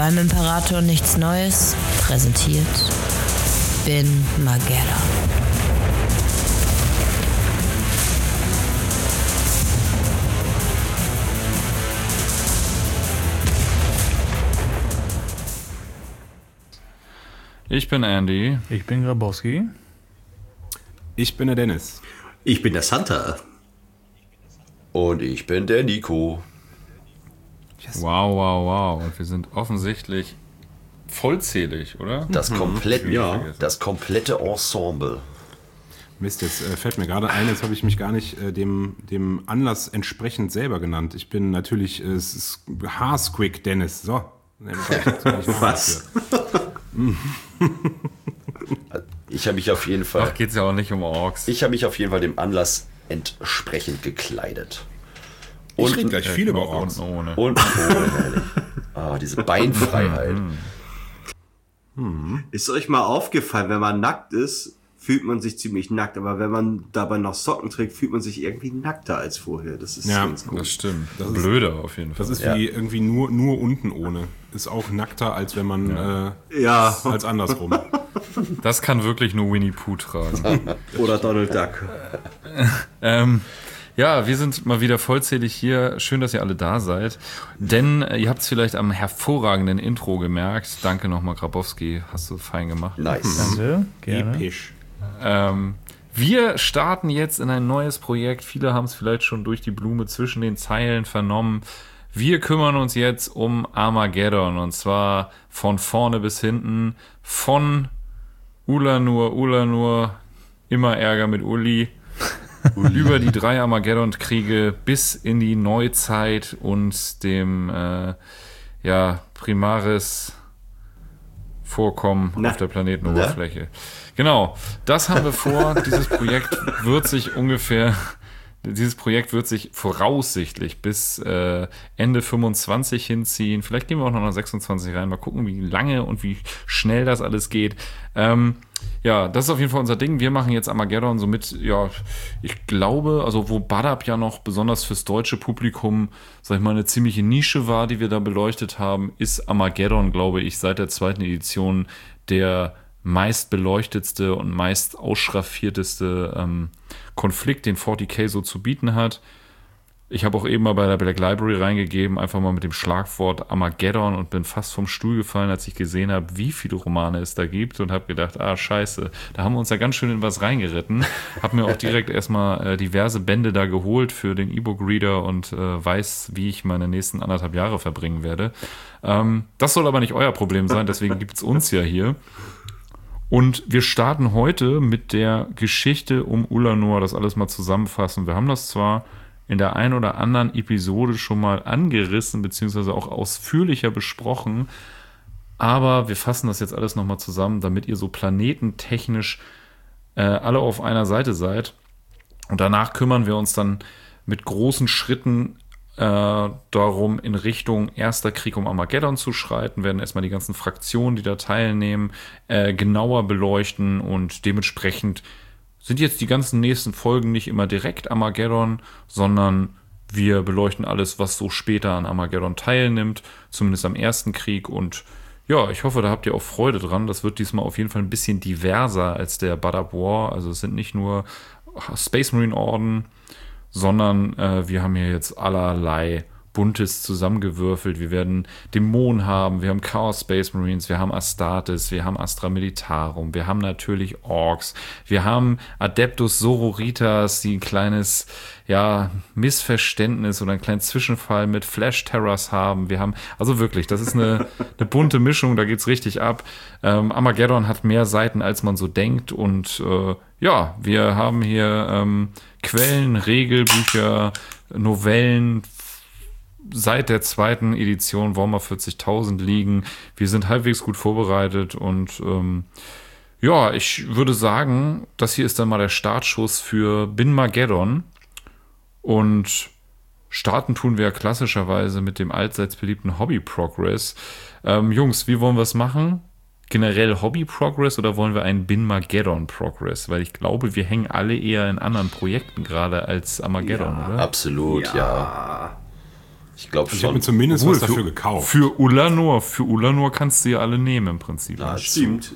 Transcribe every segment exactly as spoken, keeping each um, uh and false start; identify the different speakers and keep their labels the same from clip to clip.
Speaker 1: Beim Imperator nichts Neues präsentiert Bin Mageddon.
Speaker 2: Ich bin Andy.
Speaker 3: Ich bin Grabowski.
Speaker 4: Ich bin der Dennis.
Speaker 5: Ich bin der Santa.
Speaker 6: Und ich bin der Nico.
Speaker 2: Yes. Wow, wow, wow. Und wir sind offensichtlich vollzählig, oder?
Speaker 6: Das, komplett,
Speaker 5: mhm. ja.
Speaker 6: das komplette Ensemble.
Speaker 4: Mist, jetzt äh, fällt mir gerade ein, jetzt habe ich mich gar nicht äh, dem, dem Anlass entsprechend selber genannt. Ich bin natürlich äh, Haarsquick Dennis. So.
Speaker 5: Was?
Speaker 6: Ich habe mich auf jeden Fall...
Speaker 2: Ach, geht's ja auch nicht um Orks.
Speaker 6: Ich habe mich auf jeden Fall dem Anlass entsprechend gekleidet.
Speaker 4: Und ich rede gleich viel über Orks.
Speaker 6: Und ohne. Und ohne, herrlich. Ah, diese Beinfreiheit.
Speaker 5: Hm. Ist euch mal aufgefallen, wenn man nackt ist, fühlt man sich ziemlich nackt, aber wenn man dabei noch Socken trägt, fühlt man sich irgendwie nackter als vorher. Das ist
Speaker 4: ja,
Speaker 5: ganz gut.
Speaker 2: Das stimmt. Das Blöder ist, auf jeden Fall.
Speaker 4: Das ist
Speaker 6: ja.
Speaker 4: wie irgendwie nur, nur unten ohne. Ist auch nackter, als wenn man
Speaker 2: ja.
Speaker 4: Äh,
Speaker 5: ja.
Speaker 4: als andersrum.
Speaker 2: Das kann wirklich nur Winnie Pooh tragen.
Speaker 5: Oder Donald Duck.
Speaker 2: ähm, ja, wir sind mal wieder vollzählig hier. Schön, dass ihr alle da seid. Denn äh, ihr habt es vielleicht am hervorragenden Intro gemerkt. Danke nochmal, Grabowski. Hast du fein gemacht.
Speaker 6: Nice.
Speaker 3: Danke. Gerne.
Speaker 4: Episch.
Speaker 2: Ähm, wir starten jetzt in ein neues Projekt. Viele haben es vielleicht schon durch die Blume zwischen den Zeilen vernommen. Wir kümmern uns jetzt um Armageddon. Und zwar von vorne bis hinten. Von Ulanur, Ulanur, immer Ärger mit Uli. Über die drei Armageddon-Kriege bis in die Neuzeit und dem äh, ja, Primaris Vorkommen
Speaker 5: Na,
Speaker 2: auf der Planetenoberfläche. Na? Genau, das haben wir vor. Dieses Projekt wird sich ungefähr, dieses Projekt wird sich voraussichtlich bis äh, Ende fünfundzwanzig hinziehen. Vielleicht gehen wir auch noch nach sechsundzwanzig rein. Mal gucken, wie lange und wie schnell das alles geht. Ähm, ja, das ist auf jeden Fall unser Ding. Wir machen jetzt Armageddon somit, ja, ich glaube, also wo Badab ja noch besonders fürs deutsche Publikum, sag ich mal, eine ziemliche Nische war, die wir da beleuchtet haben, ist Armageddon, glaube ich, seit der zweiten Edition der meist beleuchtetste und meist ausschraffierteste ähm, Konflikt, den forty K so zu bieten hat. Ich habe auch eben mal bei der Black Library reingegeben, einfach mal mit dem Schlagwort Armageddon und bin fast vom Stuhl gefallen, als ich gesehen habe, wie viele Romane es da gibt und habe gedacht, ah scheiße, da haben wir uns ja ganz schön in was reingeritten. Habe mir auch direkt erstmal äh, diverse Bände da geholt für den E-Book-Reader und äh, weiß, wie ich meine nächsten anderthalb Jahre verbringen werde. Ähm, das soll aber nicht euer Problem sein, deswegen gibt es uns ja hier. Und wir starten heute mit der Geschichte um Ulanur, das alles mal zusammenfassen. Wir haben das zwar in der einen oder anderen Episode schon mal angerissen, beziehungsweise auch ausführlicher besprochen, aber wir fassen das jetzt alles nochmal zusammen, damit ihr so planetentechnisch äh, alle auf einer Seite seid. Und danach kümmern wir uns dann mit großen Schritten äh, darum, in Richtung Erster Krieg um Armageddon zu schreiten, werden erstmal die ganzen Fraktionen, die da teilnehmen, äh, genauer beleuchten und dementsprechend sind jetzt die ganzen nächsten Folgen nicht immer direkt Armageddon, sondern wir beleuchten alles, was so später an Armageddon teilnimmt, zumindest am Ersten Krieg. Und ja, ich hoffe, da habt ihr auch Freude dran. Das wird diesmal auf jeden Fall ein bisschen diverser als der Badab War. Also es sind nicht nur Space Marine Orden, sondern äh, wir haben hier jetzt allerlei Buntes zusammengewürfelt. Wir werden Dämonen haben, wir haben Chaos Space Marines, wir haben Astartes, wir haben Astra Militarum, wir haben natürlich Orks, wir haben Adeptus Sororitas, die ein kleines ja, Missverständnis oder einen kleinen Zwischenfall mit Flash Terrors haben. Wir haben, also wirklich, das ist eine, eine bunte Mischung, da geht's richtig ab. Ähm, Armageddon hat mehr Seiten, als man so denkt und äh, ja, wir haben hier ähm, Quellen, Regelbücher, Novellen, seit der zweiten Edition Warhammer vierzigtausend liegen. Wir sind halbwegs gut vorbereitet und ähm, ja, ich würde sagen, das hier ist dann mal der Startschuss für Bin Mageddon und starten tun wir klassischerweise mit dem allseits beliebten Hobby Progress. Ähm, Jungs, wie wollen wir es machen? Generell Hobby Progress oder wollen wir einen Bin Mageddon Progress? Weil ich glaube, wir hängen alle eher in anderen Projekten gerade als Armageddon,
Speaker 5: ja,
Speaker 6: oder? Absolut, ja. ja. Ich glaube
Speaker 4: Ich habe
Speaker 6: schon.
Speaker 4: mir zumindest
Speaker 2: Obwohl,
Speaker 4: was dafür
Speaker 2: für,
Speaker 4: gekauft.
Speaker 2: Für Ulanor, für Ulanor kannst du ja alle nehmen im Prinzip.
Speaker 6: Ja,
Speaker 5: Stimmt.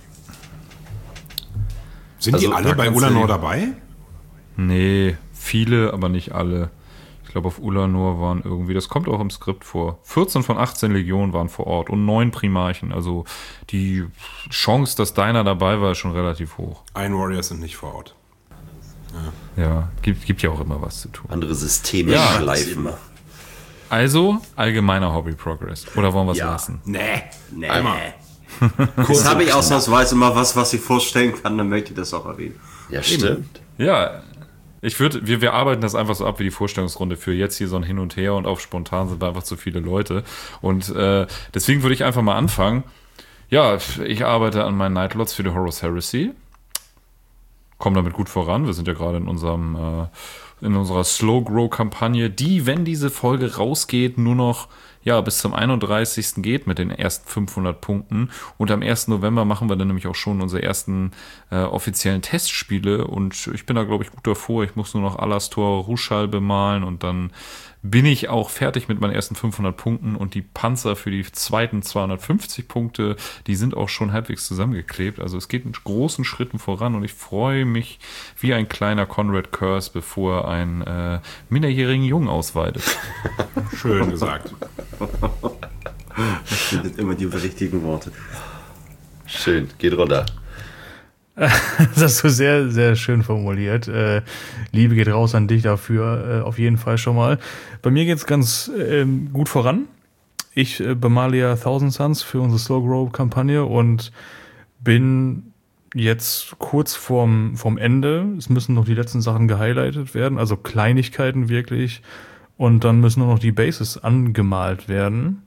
Speaker 4: Sind
Speaker 6: also,
Speaker 4: die alle
Speaker 2: da
Speaker 4: bei
Speaker 2: kannst du
Speaker 4: Ulanor
Speaker 2: die-
Speaker 4: dabei?
Speaker 2: Nee, viele, aber nicht alle. Ich glaube, auf Ulanor waren irgendwie, das kommt auch im Skript vor, vierzehn von achtzehn Legionen waren vor Ort und neun Primarchen. Also die Chance, dass deiner dabei war, ist schon relativ hoch.
Speaker 4: Ein Warriors sind nicht vor Ort.
Speaker 2: Ja, gibt, gibt ja auch immer was zu tun.
Speaker 6: Andere Systeme
Speaker 2: Ja,
Speaker 6: schleifen.
Speaker 2: Also, allgemeiner Hobby-Progress. Oder wollen wir es
Speaker 5: Ja.
Speaker 2: lassen?
Speaker 4: Nee.
Speaker 5: Nee.
Speaker 4: Einmal.
Speaker 5: Jetzt habe ich ausnahmsweise mal was, was ich vorstellen kann, dann möchte ich das auch erwähnen.
Speaker 6: Ja, stimmt.
Speaker 2: Ja, ich würde, wir, wir arbeiten das einfach so ab wie die Vorstellungsrunde für jetzt hier so ein Hin und Her und auf spontan sind wir einfach zu viele Leute. Und äh, deswegen würde ich einfach mal anfangen. Ja, ich arbeite an meinen Nightlots für die Horus Heresy. Komme damit gut voran. Wir sind ja gerade in unserem äh, in unserer Slow Grow Kampagne, die, wenn diese Folge rausgeht, nur noch ja bis zum einunddreißigsten geht mit den ersten fünfhundert Punkten. Und am ersten November machen wir dann nämlich auch schon unsere ersten äh, offiziellen Testspiele. Und ich bin da, glaube ich, gut davor. Ich muss nur noch Alastor Ruschal bemalen und dann bin ich auch fertig mit meinen ersten fünfhundert Punkten und die Panzer für die zweiten zweihundertfünfzig Punkte, die sind auch schon halbwegs zusammengeklebt. Also es geht in großen Schritten voran und ich freue mich wie ein kleiner Conrad Curse, bevor er einen äh, minderjährigen Jungen ausweidet.
Speaker 4: Schön gesagt.
Speaker 5: Das sind immer die richtigen Worte.
Speaker 6: Schön, geht runter.
Speaker 3: Das hast du sehr, sehr schön formuliert. Äh, Liebe geht raus an dich dafür, äh, auf jeden Fall schon mal. Bei mir geht's ganz ähm, gut voran. Ich äh, bemale ja Thousand Suns für unsere Slow Grow Kampagne und bin jetzt kurz vorm, vorm Ende. Es müssen noch die letzten Sachen gehighlightet werden, also Kleinigkeiten wirklich. Und dann müssen nur noch die Bases angemalt werden.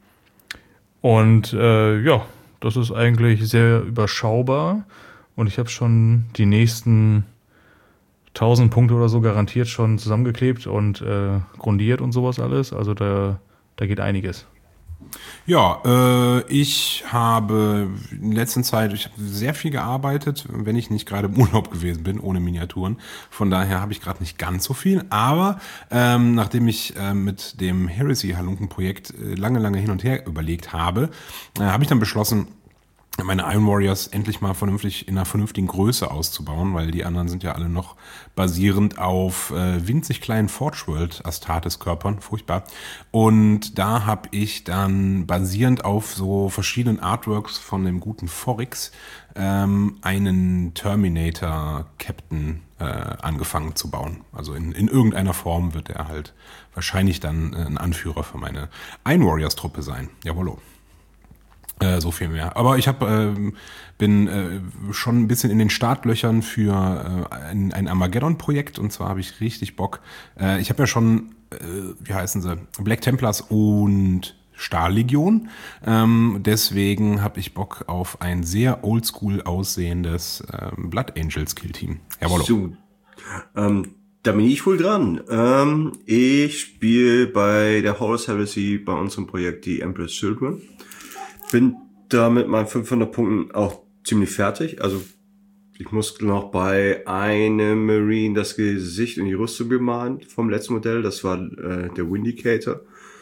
Speaker 3: Und äh, ja, das ist eigentlich sehr überschaubar. Und ich habe schon die nächsten tausend Punkte oder so garantiert schon zusammengeklebt und äh, grundiert und sowas alles. Also da, da geht einiges.
Speaker 4: Ja, äh, ich habe in letzter Zeit, ich habe sehr viel gearbeitet, wenn ich nicht gerade im Urlaub gewesen bin, ohne Miniaturen. Von daher habe ich gerade nicht ganz so viel. Aber ähm, nachdem ich äh, mit dem Heresy-Halunken-Projekt äh, lange, lange hin und her überlegt habe, äh, habe ich dann beschlossen, meine Iron Warriors endlich mal vernünftig in einer vernünftigen Größe auszubauen, weil die anderen sind ja alle noch basierend auf äh, winzig kleinen Forge World Astartes-Körpern, furchtbar. Und da habe ich dann basierend auf so verschiedenen Artworks von dem guten Forix ähm, einen Terminator Captain äh, angefangen zu bauen. Also in, in irgendeiner Form wird er halt wahrscheinlich dann äh, ein Anführer für meine Iron Warriors Truppe sein. Jawollo. So viel mehr. Aber ich hab, äh, bin äh, schon ein bisschen in den Startlöchern für äh, ein, ein Armageddon-Projekt und zwar habe ich richtig Bock. Äh, ich habe ja schon, äh, wie heißen sie, Black Templars und Stahllegion. Ähm, deswegen habe ich Bock auf ein sehr oldschool aussehendes äh, Blood Angels Kill-Team. Jawollo.
Speaker 5: So, ähm, da bin ich wohl dran. Ähm, ich spiele bei der Horus Heresy bei unserem Projekt die Empress Children. Bin da mit meinen fünfhundert Punkten auch ziemlich fertig. Also ich muss noch bei einem Marine das Gesicht und die Rüstung bemalen vom letzten Modell. Das war äh, der Windicator.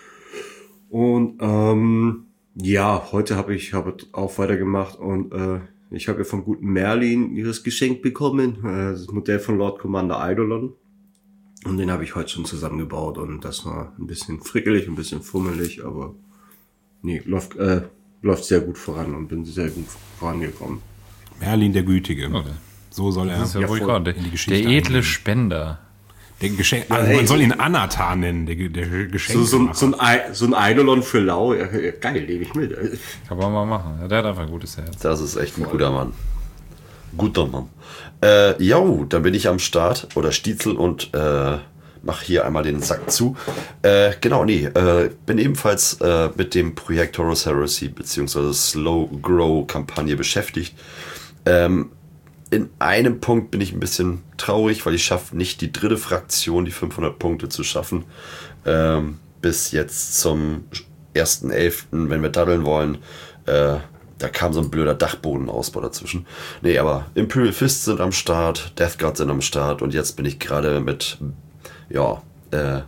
Speaker 5: Und ähm, ja, heute habe ich habe auch weitergemacht und äh, ich habe ja vom guten Merlin ihres Geschenk bekommen. Äh, das Modell von Lord Commander Eidolon. Und den habe ich heute schon zusammengebaut und das war ein bisschen frickelig, ein bisschen fummelig, aber nee, läuft äh, läuft sehr gut voran und bin sehr gut vorangekommen.
Speaker 4: Merlin der Gütige.
Speaker 2: Okay.
Speaker 4: So soll er
Speaker 2: Das ist ja,
Speaker 5: Ja,
Speaker 2: wohl
Speaker 5: voll.
Speaker 2: klar, der,
Speaker 4: in die Geschichte
Speaker 2: der edle
Speaker 4: eingehen.
Speaker 2: Spender.
Speaker 4: Der Geschenk,
Speaker 5: Ja,
Speaker 4: also
Speaker 5: ey,
Speaker 4: man soll
Speaker 5: so-
Speaker 4: ihn Anatar nennen, der, der Geschenk.
Speaker 5: So, so, ein- so, ein, Ei- so ein Eidolon für Lau, ja, ja, geil, nehme ich mit.
Speaker 2: Kann man mal machen. Ja, der hat einfach ein gutes Herz.
Speaker 6: Das ist echt ein guter Mann. Guter Mann. Äh, jo, dann bin ich am Start oder Stiezel und äh, mach hier einmal den Sack zu. Äh, genau, nee, äh, bin ebenfalls äh, mit dem Projekt Horus Heresy bzw. Slow Grow Kampagne beschäftigt. Ähm, in einem Punkt bin ich ein bisschen traurig, weil ich schaffe nicht die dritte Fraktion, die fünfhundert Punkte zu schaffen. Ähm, bis jetzt zum ersten elften, wenn wir daddeln wollen. Äh, da kam so ein blöder Dachbodenausbau dazwischen. Nee, aber Imperial Fists sind am Start, Death Guard sind am Start und jetzt bin ich gerade mit ja, äh,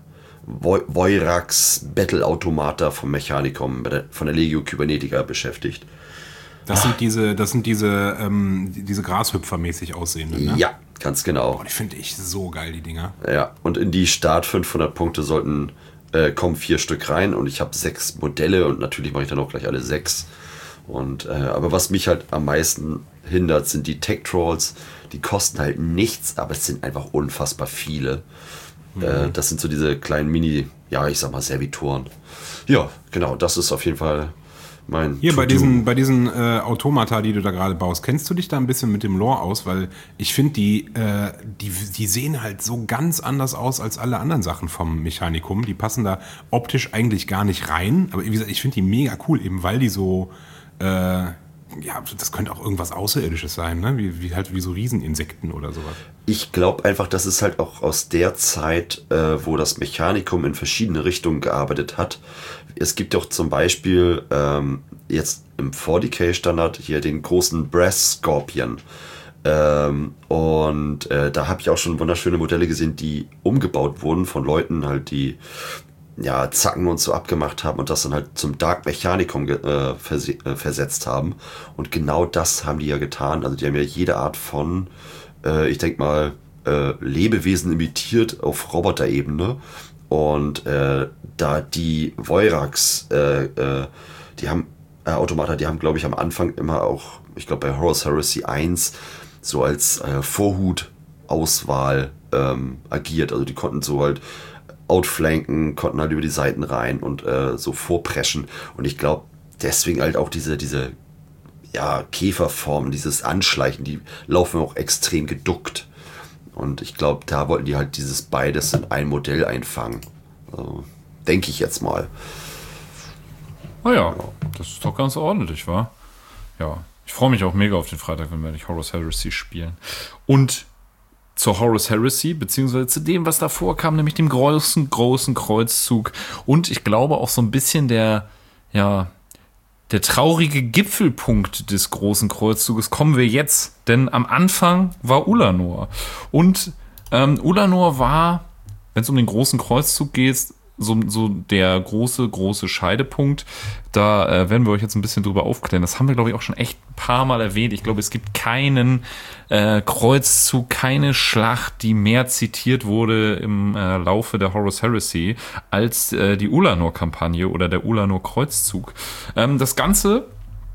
Speaker 6: Vo- Voirax Battle-Automata vom Mechanicum, von der Legio Kybernetica beschäftigt.
Speaker 4: Das sind diese, das sind diese, ähm, diese Grashüpfer-mäßig aussehenden, ne?
Speaker 6: Ja, ganz genau.
Speaker 4: Oh, die finde ich so geil, die Dinger.
Speaker 6: Ja, und in die Start fünfhundert Punkte sollten äh, kommen vier Stück rein und ich habe sechs Modelle und natürlich mache ich dann auch gleich alle sechs. Und, äh, aber was mich halt am meisten hindert, sind die Tech-Trolls. Die kosten halt nichts, aber es sind einfach unfassbar viele. Mhm. Äh, das sind so diese kleinen Mini, ja, ich sag mal Servitoren. Ja, genau, das ist auf jeden Fall mein
Speaker 4: Hier bei
Speaker 6: To-Do.
Speaker 4: diesen, bei diesen äh, Automata, die du da gerade baust, kennst du dich da ein bisschen mit dem Lore aus? Weil ich finde, die, äh, die, die sehen halt so ganz anders aus als alle anderen Sachen vom Mechanicum. Die passen da optisch eigentlich gar nicht rein. Aber wie gesagt, ich finde die mega cool, eben weil die so, äh, ja, das könnte auch irgendwas Außerirdisches sein, ne? Wie, wie halt wie so Rieseninsekten oder sowas.
Speaker 6: Ich glaube einfach, das ist halt auch aus der Zeit, äh, wo das Mechanikum in verschiedene Richtungen gearbeitet hat. Es gibt doch zum Beispiel ähm, jetzt im forty K Standard hier den großen Brass Scorpion. Ähm, und äh, da habe ich auch schon wunderschöne Modelle gesehen, die umgebaut wurden von Leuten halt, die ja Zacken und so abgemacht haben und das dann halt zum Dark Mechanicum ge- äh, verse- äh, versetzt haben. Und genau das haben die ja getan. Also die haben ja jede Art von, äh, ich denke mal, äh, Lebewesen imitiert auf Roboterebene. Und äh, da die Voirax, äh, äh, die haben äh, Automata, die haben, glaube ich, am Anfang immer auch, ich glaube bei Horus Heresy eins, so als äh, Vorhut-Auswahl ähm, agiert. Also die konnten so halt outflanken, konnten halt über die Seiten rein und äh, so vorpreschen. Und ich glaube, deswegen halt auch diese, diese ja, Käferformen, dieses Anschleichen, die laufen auch extrem geduckt. Und ich glaube, da wollten die halt dieses beides in ein Modell einfangen. Also, denke ich jetzt mal.
Speaker 2: Naja, das ist doch ganz ordentlich, wa? Ja, ich freue mich auch mega auf den Freitag, wenn wir nicht Horus Heresy spielen. Und zur Horus Heresy, beziehungsweise zu dem, was davor kam, nämlich dem großen, großen Kreuzzug. Und ich glaube auch so ein bisschen der, ja, der traurige Gipfelpunkt des großen Kreuzzuges kommen wir jetzt. Denn am Anfang war Ulanor. Und ähm, Ulanor war, wenn es um den großen Kreuzzug geht, so, so der große, große Scheidepunkt. Da äh, werden wir euch jetzt ein bisschen drüber aufklären. Das haben wir, glaube ich, auch schon echt ein paar Mal erwähnt. Ich glaube, es gibt keinen äh, Kreuzzug, keine Schlacht, die mehr zitiert wurde im äh, Laufe der Horus Heresy als äh, die Ulanor-Kampagne oder der Ulanor-Kreuzzug. Ähm, das Ganze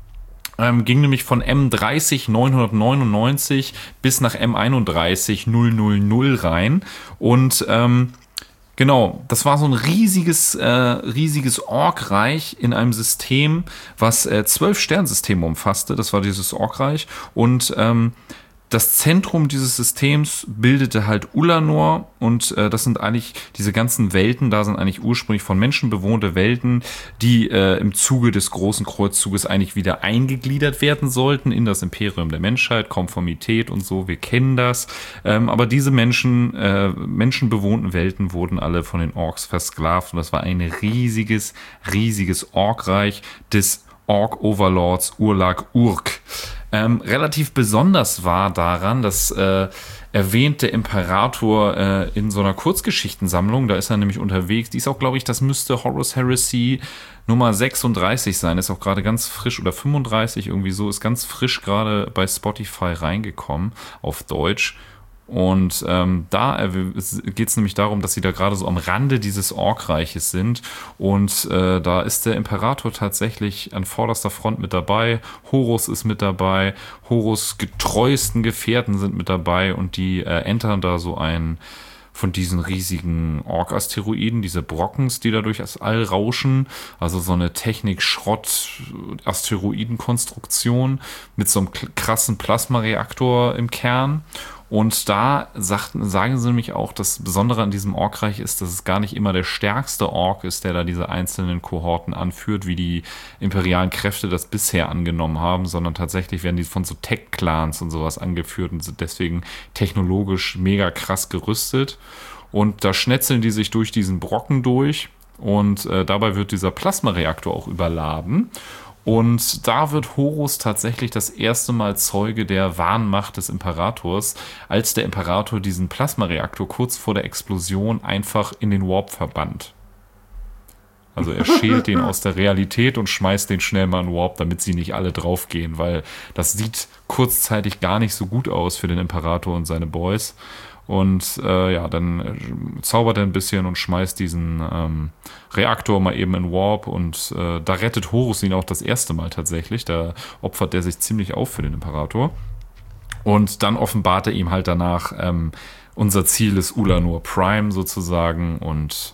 Speaker 2: ähm, ging nämlich von M dreißig neunhundertneunundneunzig bis nach M einunddreißig null rein. Und ähm, genau, das war so ein riesiges, äh, riesiges Orkreich in einem System, was äh, zwölf Sternsysteme umfasste. Das war dieses Orkreich. Und ähm, das Zentrum dieses Systems bildete halt Ulanor. Und äh, das sind eigentlich, diese ganzen Welten, da sind eigentlich ursprünglich von Menschen bewohnte Welten, die äh, im Zuge des großen Kreuzzuges eigentlich wieder eingegliedert werden sollten in das Imperium der Menschheit, Konformität und so, wir kennen das. Ähm, aber diese Menschen, äh, menschenbewohnten Welten wurden alle von den Orks versklavt und das war ein riesiges, riesiges Orkreich des Ork-Overlords Urlag Urk. Ähm, relativ besonders war daran, dass äh, erwähnt der Imperator äh, in so einer Kurzgeschichtensammlung, da ist er nämlich unterwegs, die ist auch, glaube ich, das müsste Horus Heresy Nummer sechsunddreißig sein, ist auch gerade ganz frisch, oder fünfunddreißig irgendwie so, ist ganz frisch gerade bei Spotify reingekommen auf Deutsch. Und ähm, da geht es nämlich darum, dass sie da gerade so am Rande dieses Orkreiches sind. Und äh, da ist der Imperator tatsächlich an vorderster Front mit dabei. Horus ist mit dabei. Horus' getreuesten Gefährten sind mit dabei. Und die äh, entern da so ein von diesen riesigen Ork-Asteroiden, diese Brockens, die da durch das All rauschen. Also so eine Technik-Schrott-Asteroidenkonstruktion mit so einem krassen Plasmareaktor im Kern. Und da sagten, sagen sie nämlich auch, das Besondere an diesem Orkreich ist, dass es gar nicht immer der stärkste Ork ist, der da diese einzelnen Kohorten anführt, wie die imperialen Kräfte das bisher angenommen haben, sondern tatsächlich werden die von so Tech-Clans und sowas angeführt und sind deswegen technologisch mega krass gerüstet. Und da schnetzeln die sich durch diesen Brocken durch und äh, dabei wird dieser Plasmareaktor auch überladen. Und da wird Horus tatsächlich das erste Mal Zeuge der wahren Macht des Imperators, als der Imperator diesen Plasmareaktor kurz vor der Explosion einfach in den Warp verbannt. Also er schält den aus der Realität und schmeißt den schnell mal in Warp, damit sie nicht alle draufgehen, weil das sieht kurzzeitig gar nicht so gut aus für den Imperator und seine Boys. Und äh, ja, dann äh, zaubert er ein bisschen und schmeißt diesen ähm, Reaktor mal eben in Warp. Und äh, da rettet Horus ihn auch das erste Mal tatsächlich. Da opfert er sich ziemlich auf für den Imperator. Und dann offenbart er ihm halt danach, ähm, unser Ziel ist Ulanor Prime sozusagen. Und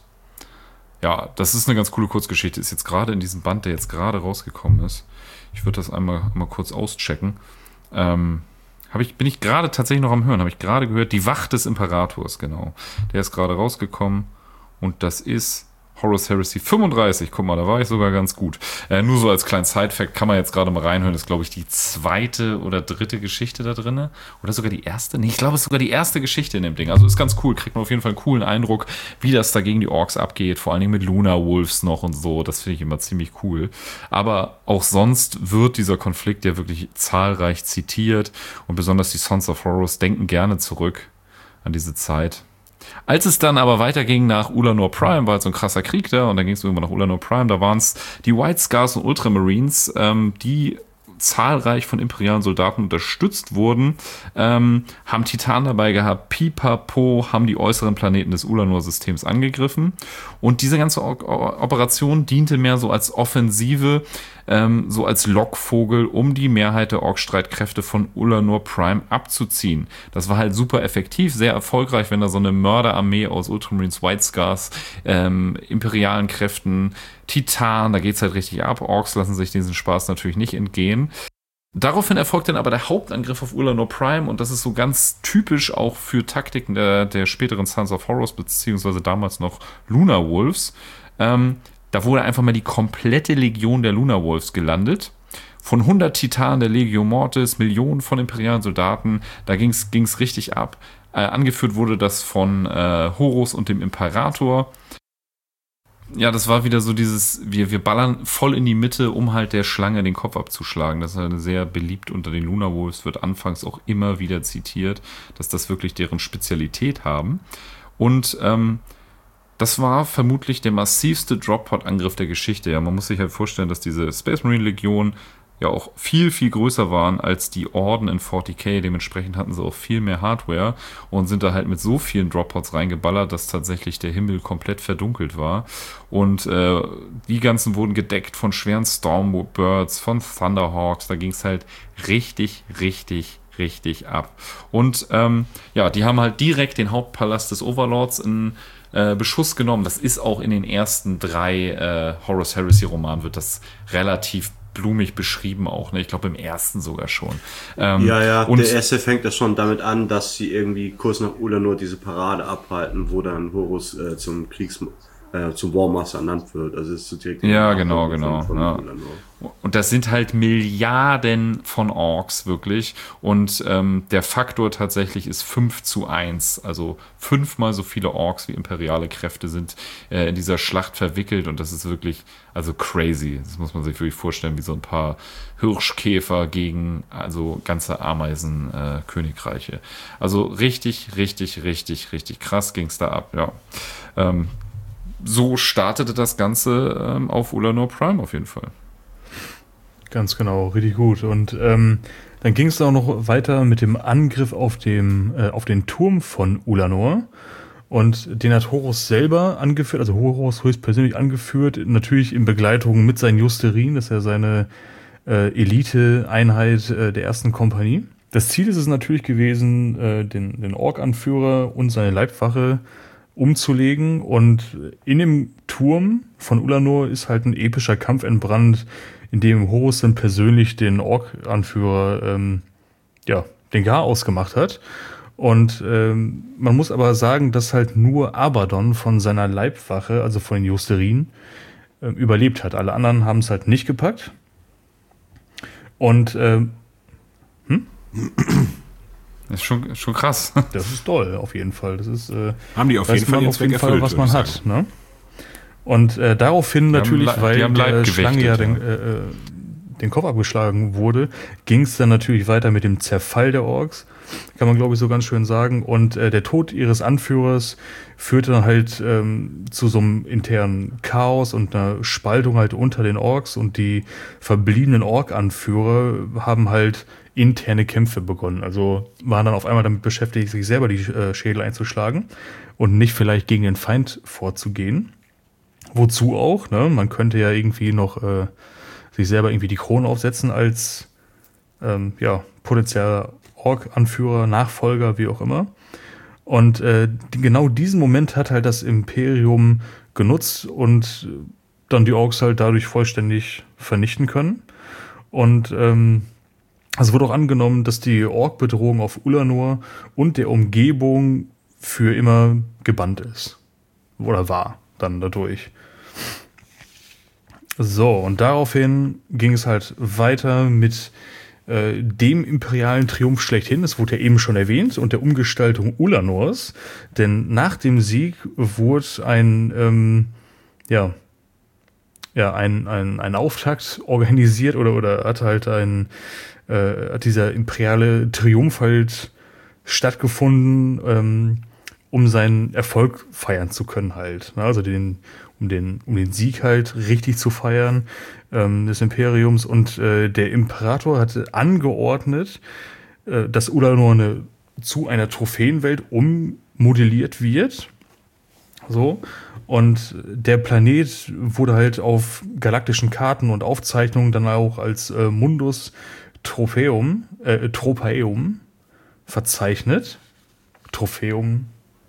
Speaker 2: ja, das ist eine ganz coole Kurzgeschichte. Ist jetzt gerade in diesem Band, der jetzt gerade rausgekommen ist. Ich würde das einmal, einmal kurz auschecken. Ähm, Hab ich, bin ich gerade tatsächlich noch am Hören, habe ich gerade gehört, die Wacht des Imperators, genau. Der ist gerade rausgekommen und das ist Horus Heresy fünfunddreißig. Guck mal, da war ich sogar ganz gut. Äh, nur so als kleinen Side-Fact kann man jetzt gerade mal reinhören. Das ist, glaube ich, die zweite oder dritte Geschichte da drin. Oder sogar die erste? Nee, ich glaube, es ist sogar die erste Geschichte in dem Ding. Also ist ganz cool. Kriegt man auf jeden Fall einen coolen Eindruck, wie das da gegen die Orks abgeht. Vor allen Dingen mit Luna Wolves noch und so. Das finde ich immer ziemlich cool. Aber auch sonst wird dieser Konflikt ja wirklich zahlreich zitiert. Und besonders die Sons of Horus denken gerne zurück an diese Zeit. Als es dann aber weiterging nach Ulanor Prime, war halt so ein krasser Krieg da und dann ging es irgendwann nach Ulanor Prime, da waren es die White Scars und Ultramarines, ähm, die zahlreich von imperialen Soldaten unterstützt wurden, ähm, haben Titan dabei gehabt, Pipapo, haben die äußeren Planeten des Ulanor-Systems angegriffen und diese ganze o- o- Operation diente mehr so als Offensive, ähm, so als Lockvogel, um die Mehrheit der Ork-Streitkräfte von Ulanor Prime abzuziehen. Das war halt super effektiv, sehr erfolgreich, wenn da so eine Mörderarmee aus Ultramarines, White Scars, ähm, imperialen Kräften, Titan, da geht's halt richtig ab. Orks lassen sich diesen Spaß natürlich nicht entgehen. Daraufhin erfolgt dann aber der Hauptangriff auf Ulanor Prime und das ist so ganz typisch auch für Taktiken der, der späteren Sons of Horus, beziehungsweise damals noch Luna Wolves. Ähm, da wurde einfach mal die komplette Legion der Luna Wolves gelandet. Von hundert Titanen der Legio Mortis, Millionen von imperialen Soldaten, da ging's, ging's richtig ab. Äh, angeführt wurde das von äh, Horus und dem Imperator. Ja, das war wieder so dieses, wir, wir ballern voll in die Mitte, um halt der Schlange den Kopf abzuschlagen. Das ist halt sehr beliebt unter den Luna Wolves, wird anfangs auch immer wieder zitiert, dass das wirklich deren Spezialität haben. Und ähm, das war vermutlich der massivste Drop-Pod-Angriff der Geschichte. Ja, man muss sich halt vorstellen, dass diese Space Marine Legion ja auch viel, viel größer waren als die Orden in vierzig K. Dementsprechend hatten sie auch viel mehr Hardware und sind da halt mit so vielen Drop-Pods reingeballert, dass tatsächlich der Himmel komplett verdunkelt war. Und äh, die ganzen wurden gedeckt von schweren Stormbirds, von Thunderhawks. Da ging es halt richtig, richtig, richtig ab. Und ähm, ja, die haben halt direkt den Hauptpalast des Overlords in äh, Beschuss genommen. Das ist auch in den ersten drei äh, Horus Heresy Romanen wird das relativ blumig beschrieben auch, ne? Ich glaube im ersten sogar schon. Ähm,
Speaker 5: ja, ja,
Speaker 2: und
Speaker 5: der erste fängt ja schon damit an, dass sie irgendwie kurz nach Ulanor diese Parade abhalten, wo dann Horus äh, zum Kriegs äh, zum Warmaster ernannt wird. Also ist so direkt
Speaker 2: ja, genau, genau.
Speaker 5: Von, von
Speaker 2: ja. Und das sind halt Milliarden von Orks wirklich. Und ähm, der Faktor tatsächlich ist fünf zu eins. Also fünfmal so viele Orks wie imperiale Kräfte sind äh, in dieser Schlacht verwickelt. Und das ist wirklich, also crazy. Das muss man sich wirklich vorstellen, wie so ein paar Hirschkäfer gegen also ganze Ameisen-Königreiche. Äh, also richtig, richtig, richtig, richtig krass ging es da ab, ja. Ähm, so startete das Ganze ähm, auf Ulanor Prime auf jeden Fall.
Speaker 3: Ganz genau, richtig gut. Und ähm, dann ging es auch noch weiter mit dem Angriff auf, dem, äh, auf den Turm von Ulanor. Und den hat Horus selber angeführt, also Horus höchstpersönlich angeführt, natürlich in Begleitung mit seinen Justerin, das ist ja seine äh, Elite-Einheit äh, der ersten Kompanie. Das Ziel ist es natürlich gewesen, äh, den, den Ork-Anführer und seine Leibwache umzulegen. Und in dem Turm von Ulanor ist halt ein epischer Kampf entbrannt, in dem Horus dann persönlich den Ork-Anführer ähm, ja, den Garaus gemacht hat. Und ähm, man muss aber sagen, dass halt nur Abaddon von seiner Leibwache, also von den Justerin, äh, überlebt hat. Alle anderen haben es halt nicht gepackt. Und ähm, hm?
Speaker 2: Das ist schon, schon krass.
Speaker 3: Das ist toll, auf jeden Fall. Das ist, äh,
Speaker 4: haben die auf jeden Fall,
Speaker 3: auf jeden Fall
Speaker 4: erfüllt,
Speaker 3: was man hat. Ne? Und äh, daraufhin
Speaker 2: die
Speaker 3: natürlich,
Speaker 2: haben,
Speaker 3: weil
Speaker 2: die haben
Speaker 3: der
Speaker 2: Leib
Speaker 3: Schlange ja,
Speaker 2: ja.
Speaker 3: den, äh, den Kopf abgeschlagen wurde, ging es dann natürlich weiter mit dem Zerfall der Orks, kann man glaube ich so ganz schön sagen. Und äh, der Tod ihres Anführers führte dann halt ähm, zu so einem internen Chaos und einer Spaltung halt unter den Orks, und die verbliebenen Ork-Anführer haben halt interne Kämpfe begonnen. Also waren dann auf einmal damit beschäftigt, sich selber die äh, Schädel einzuschlagen und nicht vielleicht gegen den Feind vorzugehen. Wozu auch, ne? Man könnte ja irgendwie noch äh, sich selber irgendwie die Krone aufsetzen als ähm, ja, potenzieller Ork-Anführer, Nachfolger, wie auch immer. Und äh, die, genau diesen Moment hat halt das Imperium genutzt und dann die Orks halt dadurch vollständig vernichten können. Und ähm, es wurde auch angenommen, dass die Ork-Bedrohung auf Ulanor und der Umgebung für immer gebannt ist. Oder war dann dadurch. So, und daraufhin ging es halt weiter mit äh, dem imperialen Triumph schlechthin. Es wurde ja eben schon erwähnt, und der Umgestaltung Ulanors. Denn nach dem Sieg wurde ein, ähm, ja, ja, ein, ein, ein Auftakt organisiert oder, oder hat halt ein, äh, hat dieser imperiale Triumph halt stattgefunden, ähm, um seinen Erfolg feiern zu können halt. Also den, um den, um den Sieg halt richtig zu feiern ähm, des Imperiums. Und äh, der Imperator hatte angeordnet, äh, dass Ulanor eine, zu einer Trophäenwelt ummodelliert wird. So. Und der Planet wurde halt auf galaktischen Karten und Aufzeichnungen dann auch als äh, Mundus Trophaeum, äh, Tropaeum verzeichnet. Trophaeum.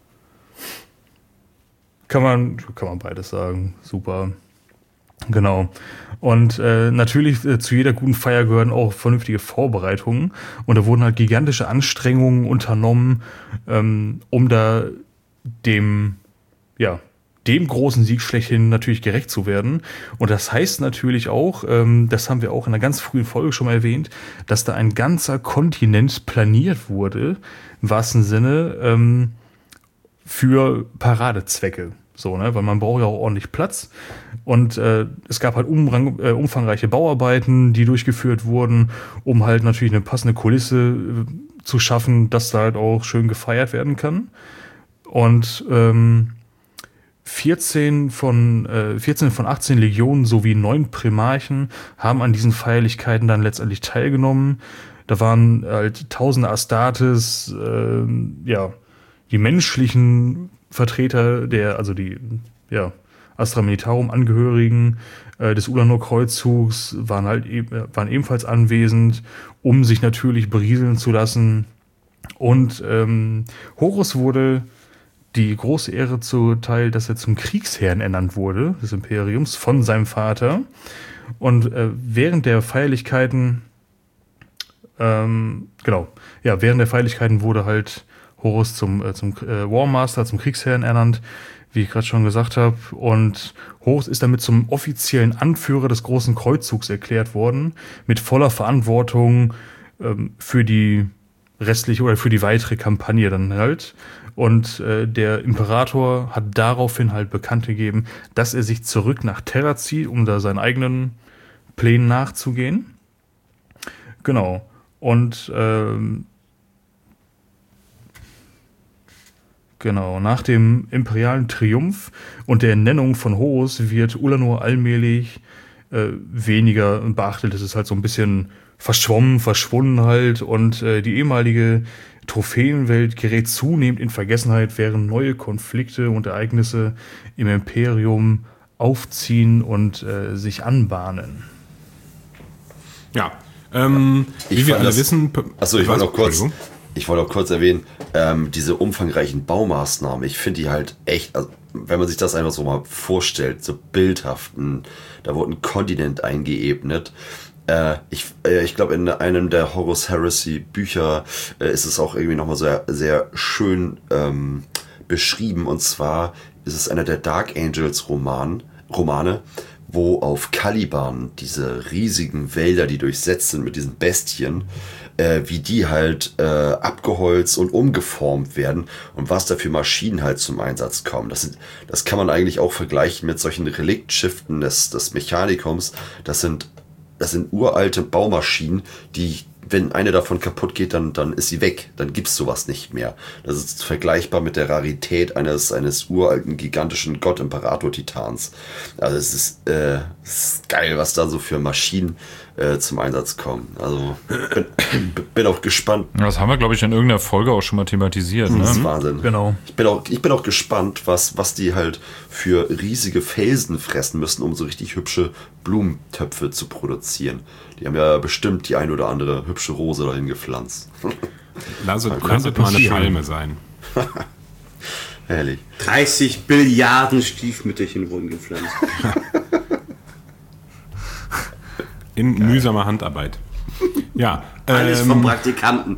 Speaker 3: Kann man, kann man beides sagen. Super. Genau. Und äh, natürlich äh, zu jeder guten Feier gehören auch vernünftige Vorbereitungen. Und da wurden halt gigantische Anstrengungen unternommen, ähm, um da dem, ja, dem großen Sieg schlechthin natürlich gerecht zu werden. Und das heißt natürlich auch, ähm, das haben wir auch in einer ganz frühen Folge schon mal erwähnt, dass da ein ganzer Kontinent planiert wurde, im wahrsten Sinne, ähm, für Paradezwecke. So, ne, weil man braucht ja auch ordentlich Platz. Und äh, es gab halt umrang, äh, umfangreiche Bauarbeiten, die durchgeführt wurden, um halt natürlich eine passende Kulisse äh, zu schaffen, dass da halt auch schön gefeiert werden kann. Und ähm, vierzehn von achtzehn Legionen sowie neun Primarchen haben an diesen Feierlichkeiten dann letztendlich teilgenommen. Da waren halt tausende Astartes, äh, ja, die menschlichen Vertreter der, also die, ja, Astra Militarum Angehörigen äh, des Ulanor-Kreuzzugs waren halt e- waren ebenfalls anwesend, um sich natürlich berieseln zu lassen. Und ähm, Horus wurde die große Ehre zuteil, dass er zum Kriegsherrn ernannt wurde, des Imperiums, von seinem Vater. Und äh, während der Feierlichkeiten, ähm, genau, ja, während der Feierlichkeiten wurde halt Horus zum, äh, zum äh, War Master, zum Kriegsherrn ernannt, wie ich gerade schon gesagt habe. Und Horus ist damit zum offiziellen Anführer des großen Kreuzzugs erklärt worden, mit voller Verantwortung ähm, für die restliche oder für die weitere Kampagne dann halt. Und äh, der Imperator hat daraufhin halt bekannt gegeben, dass er sich zurück nach Terra zieht, um da seinen eigenen Plänen nachzugehen. Genau. Und ähm, genau, nach dem imperialen Triumph und der Ernennung von Horus wird Ulanor allmählich äh, weniger beachtet. Es ist halt so ein bisschen verschwommen, verschwunden halt, und äh, die ehemalige Trophäenwelt gerät zunehmend in Vergessenheit, während neue Konflikte und Ereignisse im Imperium aufziehen und äh, sich anbahnen.
Speaker 4: Ja, ähm,
Speaker 6: Ich
Speaker 4: wie wir
Speaker 6: fand
Speaker 4: alle
Speaker 6: das-
Speaker 4: wissen...
Speaker 6: Achso, ich
Speaker 4: Was?
Speaker 6: wollte noch kurz,
Speaker 4: Entschuldigung.
Speaker 6: ich wollte auch kurz erwähnen, ähm, diese umfangreichen Baumaßnahmen, ich finde die halt echt, also, wenn man sich das einfach so mal vorstellt, so bildhaft, ein- da wurde ein Kontinent eingeebnet. Äh, ich äh, ich glaube, in einem der Horus Heresy Bücher äh, ist es auch irgendwie nochmal sehr, sehr schön ähm, beschrieben. Und zwar ist es einer der Dark Angels Roman, Romane, wo auf Caliban diese riesigen Wälder, die durchsetzt sind mit diesen Bestien, äh, wie die halt äh, abgeholzt und umgeformt werden und was da für Maschinen halt zum Einsatz kommen. Das, sind, das kann man eigentlich auch vergleichen mit solchen Reliktschiffen des, des Mechanikums. Das sind das sind uralte Baumaschinen, die, wenn eine davon kaputt geht, dann, dann ist sie weg. Dann gibt's sowas nicht mehr. Das ist vergleichbar mit der Rarität eines, eines uralten, gigantischen Gott-Imperator-Titans. Also es ist, äh, es ist geil, was da so für Maschinen äh, zum Einsatz kommen. Also bin, bin auch gespannt.
Speaker 2: Das haben wir, glaube ich, in irgendeiner Folge auch schon mal thematisiert. Ne?
Speaker 6: Das ist Wahnsinn.
Speaker 3: Genau.
Speaker 6: Ich bin auch, ich bin auch gespannt, was, was die halt für riesige Felsen fressen müssen, um so richtig hübsche Blumentöpfe zu produzieren. Die haben ja bestimmt die ein oder andere hübsche Rose dahin gepflanzt.
Speaker 4: Lass es mal eine Palme sein.
Speaker 6: Herrlich.
Speaker 5: dreißig Billiarden Stiefmütterchen wurden gepflanzt.
Speaker 4: In mühsamer Handarbeit. Ja.
Speaker 5: Alles
Speaker 4: ähm,
Speaker 5: vom Praktikanten.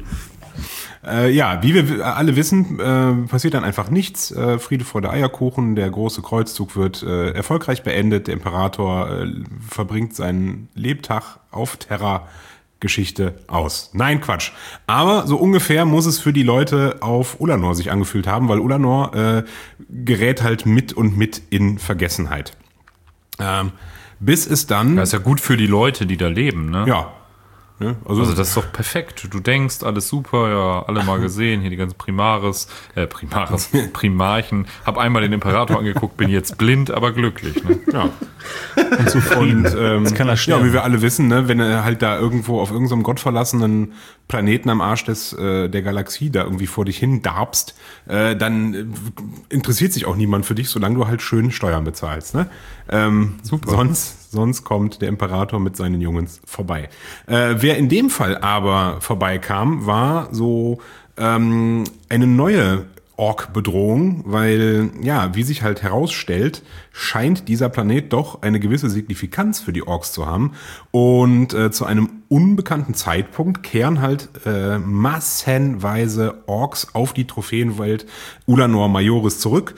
Speaker 4: Äh, ja, wie wir alle wissen, äh, passiert dann einfach nichts. Äh, Friede vor der Eierkuchen, der große Kreuzzug wird äh, erfolgreich beendet. Der Imperator äh, verbringt seinen Lebtag auf Terra-Geschichte aus. Nein, Quatsch. Aber so ungefähr muss es für die Leute auf Ulanor sich angefühlt haben, weil Ulanor äh, gerät halt mit und mit in Vergessenheit. Ähm, bis es dann...
Speaker 2: Das ist ja gut für die Leute, die da leben, ne?
Speaker 4: Ja. Ja, also,
Speaker 2: Also das ist doch perfekt. Du denkst, alles super, ja, alle mal gesehen, hier die ganzen Primaris, äh, Primaris, Primarchen. Hab einmal den Imperator angeguckt, bin jetzt blind, aber glücklich. Ne?
Speaker 4: ja. Und zufrieden. Und, ähm,
Speaker 3: Jetzt kann er
Speaker 4: ja,
Speaker 3: sterben.
Speaker 4: wie wir alle wissen, ne, wenn er halt da irgendwo auf irgendeinem gottverlassenen Planeten am Arsch des, äh, der Galaxie da irgendwie vor dich hin darbst, äh, dann äh, interessiert sich auch niemand für dich, solange du halt schön Steuern bezahlst. Ne? Ähm, Super. Sonst, sonst kommt der Imperator mit seinen Jungs vorbei. Äh, wer in dem Fall aber vorbeikam, war so ähm, eine neue Ork-Bedrohung, weil, ja, wie sich halt herausstellt, scheint dieser Planet doch eine gewisse Signifikanz für die Orks zu haben. Und äh, zu einem unbekannten Zeitpunkt kehren halt äh, massenweise Orks auf die Trophäenwelt Ulanor Majoris zurück.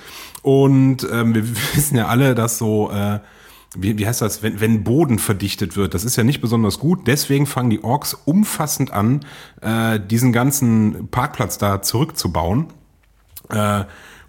Speaker 4: Und ähm, wir wissen ja alle, dass so... Äh, Wie, wie heißt das, wenn, wenn Boden verdichtet wird, das ist ja nicht besonders gut. Deswegen fangen die Orks umfassend an, äh, diesen ganzen Parkplatz da zurückzubauen. Äh,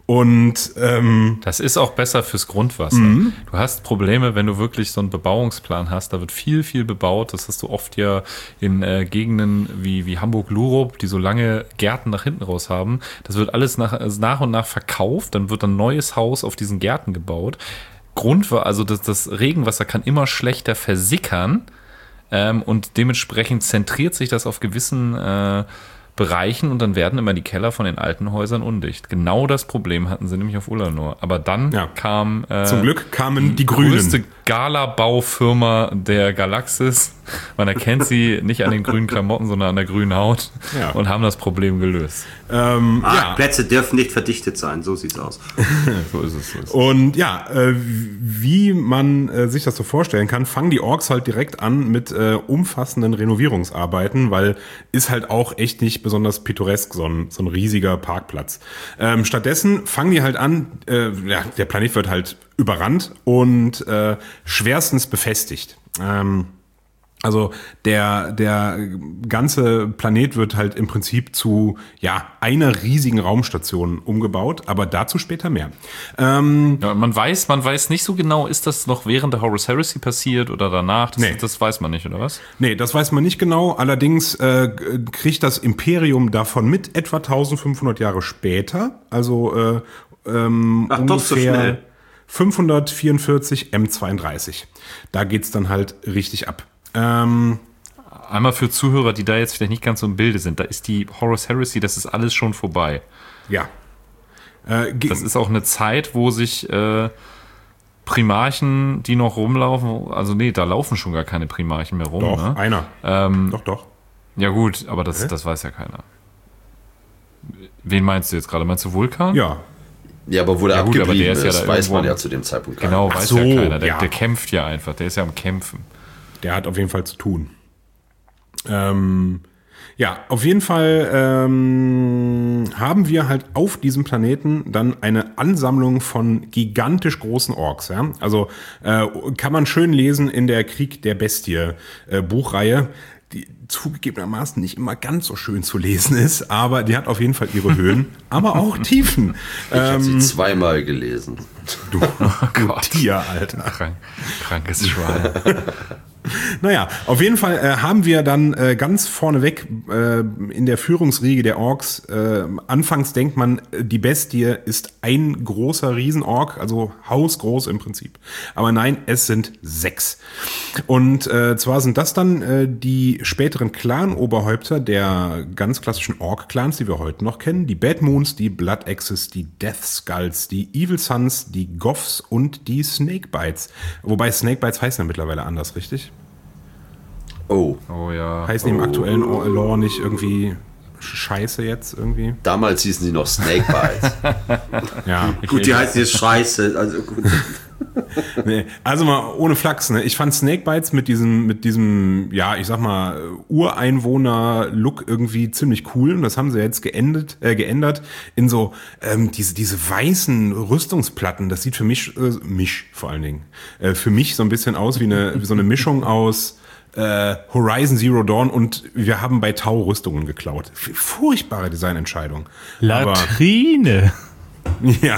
Speaker 4: und ähm,
Speaker 2: Das ist auch besser fürs Grundwasser.
Speaker 4: Mhm.
Speaker 2: Du hast Probleme, wenn du wirklich so einen Bebauungsplan hast. Da wird viel, viel bebaut. Das hast du oft ja in äh, Gegenden wie, wie Hamburg-Lurup, die so lange Gärten nach hinten raus haben. Das wird alles nach, also nach und nach verkauft. Dann wird ein neues Haus auf diesen Gärten gebaut. Grund war, also das, das Regenwasser kann immer schlechter versickern ähm, und dementsprechend zentriert sich das auf gewissen äh, Bereichen und dann werden immer die Keller von den alten Häusern undicht. Genau das Problem hatten sie nämlich auf Ulanor. Aber dann
Speaker 4: Ja.
Speaker 2: kam äh,
Speaker 4: zum Glück kamen die
Speaker 2: die
Speaker 4: Grünen.
Speaker 2: größte Gala-Baufirma der Galaxis. Man erkennt sie nicht an den grünen Klamotten, sondern an der grünen Haut
Speaker 4: Ja.
Speaker 2: und haben das Problem gelöst.
Speaker 4: Ähm, ja.
Speaker 5: Parkplätze dürfen nicht verdichtet sein, so sieht's aus.
Speaker 2: So ist es. So ist es.
Speaker 4: Und ja, äh, wie man äh, sich das so vorstellen kann, fangen die Orks halt direkt an mit äh, umfassenden Renovierungsarbeiten, weil ist halt auch echt nicht besonders pittoresk, so ein, so ein riesiger Parkplatz. Ähm, stattdessen fangen die halt an, äh, ja, der Planet wird halt überrannt und äh, schwerstens befestigt. Ähm, Also der der ganze Planet wird halt im Prinzip zu ja einer riesigen Raumstation umgebaut, aber dazu später mehr. Ähm,
Speaker 2: Ja, man weiß, man weiß nicht so genau, ist das noch während der Horus Heresy passiert oder danach? Das,
Speaker 4: Nee.
Speaker 2: das weiß man nicht, oder was?
Speaker 4: nee, das weiß man nicht genau. Allerdings äh, kriegt das Imperium davon mit etwa eintausendfünfhundert Jahre später, also äh, ähm,
Speaker 5: Ach, doch so
Speaker 4: ungefähr
Speaker 5: schnell.
Speaker 4: fünfhundertvierundvierzig M zweiunddreißig. Da geht's dann halt richtig ab. Ähm,
Speaker 2: Einmal für Zuhörer, die da jetzt vielleicht nicht ganz so im Bilde sind, da ist die Horus Heresy, das ist alles schon vorbei.
Speaker 4: ja. Äh, ge-
Speaker 2: Das ist auch eine Zeit, wo sich äh, Primarchen, die noch rumlaufen, also nee, da laufen schon gar keine Primarchen mehr rum.
Speaker 4: doch,
Speaker 2: Ne?
Speaker 4: einer.
Speaker 2: Ähm,
Speaker 4: Doch, doch.
Speaker 2: ja gut, aber das, das weiß ja keiner. Wen meinst du jetzt gerade? Meinst du Vulkan?
Speaker 4: Ja.
Speaker 6: Ja, aber wo der
Speaker 2: Ja gut, aber
Speaker 6: abgeblieben
Speaker 2: der ist ja
Speaker 6: ist,
Speaker 2: da
Speaker 6: weiß
Speaker 2: irgendwo
Speaker 6: man ja
Speaker 2: am-
Speaker 6: zu dem Zeitpunkt gar
Speaker 2: Genau,
Speaker 6: nicht.
Speaker 2: weiß
Speaker 4: so,
Speaker 2: ja keiner. Der,
Speaker 4: ja.
Speaker 2: der kämpft ja einfach, der ist ja am Kämpfen.
Speaker 4: Der hat auf jeden Fall zu tun. Ähm, ja, auf jeden Fall ähm, haben wir halt auf diesem Planeten dann eine Ansammlung von gigantisch großen Orks. Ja? Also äh, kann man schön lesen in der Krieg der Bestie äh, Buchreihe, die zugegebenermaßen nicht immer ganz so schön zu lesen ist, aber die hat auf jeden Fall ihre Höhen, aber auch Tiefen.
Speaker 6: Ich habe
Speaker 2: Ähm,
Speaker 6: sie zweimal gelesen.
Speaker 4: Du, du Tier, Alter.
Speaker 2: Krank, krankes Schwein.
Speaker 4: Naja, auf jeden Fall äh, haben wir dann äh, ganz vorneweg äh, in der Führungsriege der Orks, äh, anfangs denkt man, die Bestie ist ein großer Riesenork, also hausgroß im Prinzip. Aber nein, es sind sechs. Und äh, zwar sind das dann äh, die späteren Clan-Oberhäupter der ganz klassischen Ork-Clans, die wir heute noch kennen. Die Bad Moons, die Blood Axes, die Death Skulls, die Evil Sons, die Goths und die Snakebites. Wobei Snakebites heißen ja mittlerweile anders, richtig?
Speaker 6: Oh,
Speaker 2: Oh ja.
Speaker 4: Heißen die im aktuellen Lore nicht irgendwie scheiße jetzt irgendwie?
Speaker 6: damals hießen sie noch Snakebites.
Speaker 4: Ja.
Speaker 5: Gut, die heißt jetzt Scheiße. Also gut.
Speaker 4: Nee. Also mal ohne Flachs, ne? Ich fand Snakebites mit diesem, mit diesem, ja, ich sag mal, Ureinwohner-Look irgendwie ziemlich cool. Und das haben sie jetzt geendet, äh, geändert in so ähm, diese, diese weißen Rüstungsplatten. Das sieht für mich, äh, mich vor allen Dingen, äh, für mich so ein bisschen aus wie eine, wie so eine Mischung aus äh, Horizon Zero Dawn und wir haben bei Tau Rüstungen geklaut. Furchtbare Designentscheidung. Aber,
Speaker 3: Latrine.
Speaker 4: ja.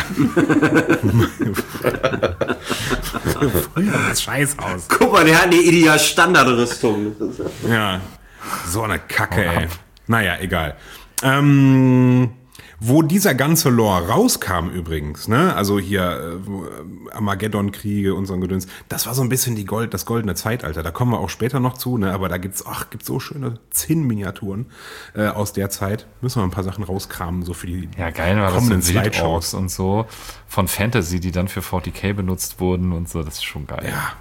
Speaker 4: Früher sah das scheiß aus.
Speaker 5: Guck mal, der hat eine ideal Standardrüstung.
Speaker 4: Ja, so eine Kacke, ey. Naja, egal. Ähm, wo dieser ganze Lore rauskam übrigens, ne, also hier äh, wo, äh, Armageddon-Kriege und so ein Gedöns, das war so ein bisschen die Gold, das goldene Zeitalter. Da kommen wir auch später noch zu, ne, aber da gibt's, ach, gibt's so schöne Zinn-Miniaturen äh, aus der Zeit. Müssen wir ein paar Sachen rauskramen, so für die
Speaker 2: Ja, geil war das
Speaker 4: kommenden
Speaker 2: so Wildorks
Speaker 4: Slideshows.
Speaker 2: und so von Fantasy, die dann für forty K benutzt wurden und so. Das ist schon geil.
Speaker 4: Ja.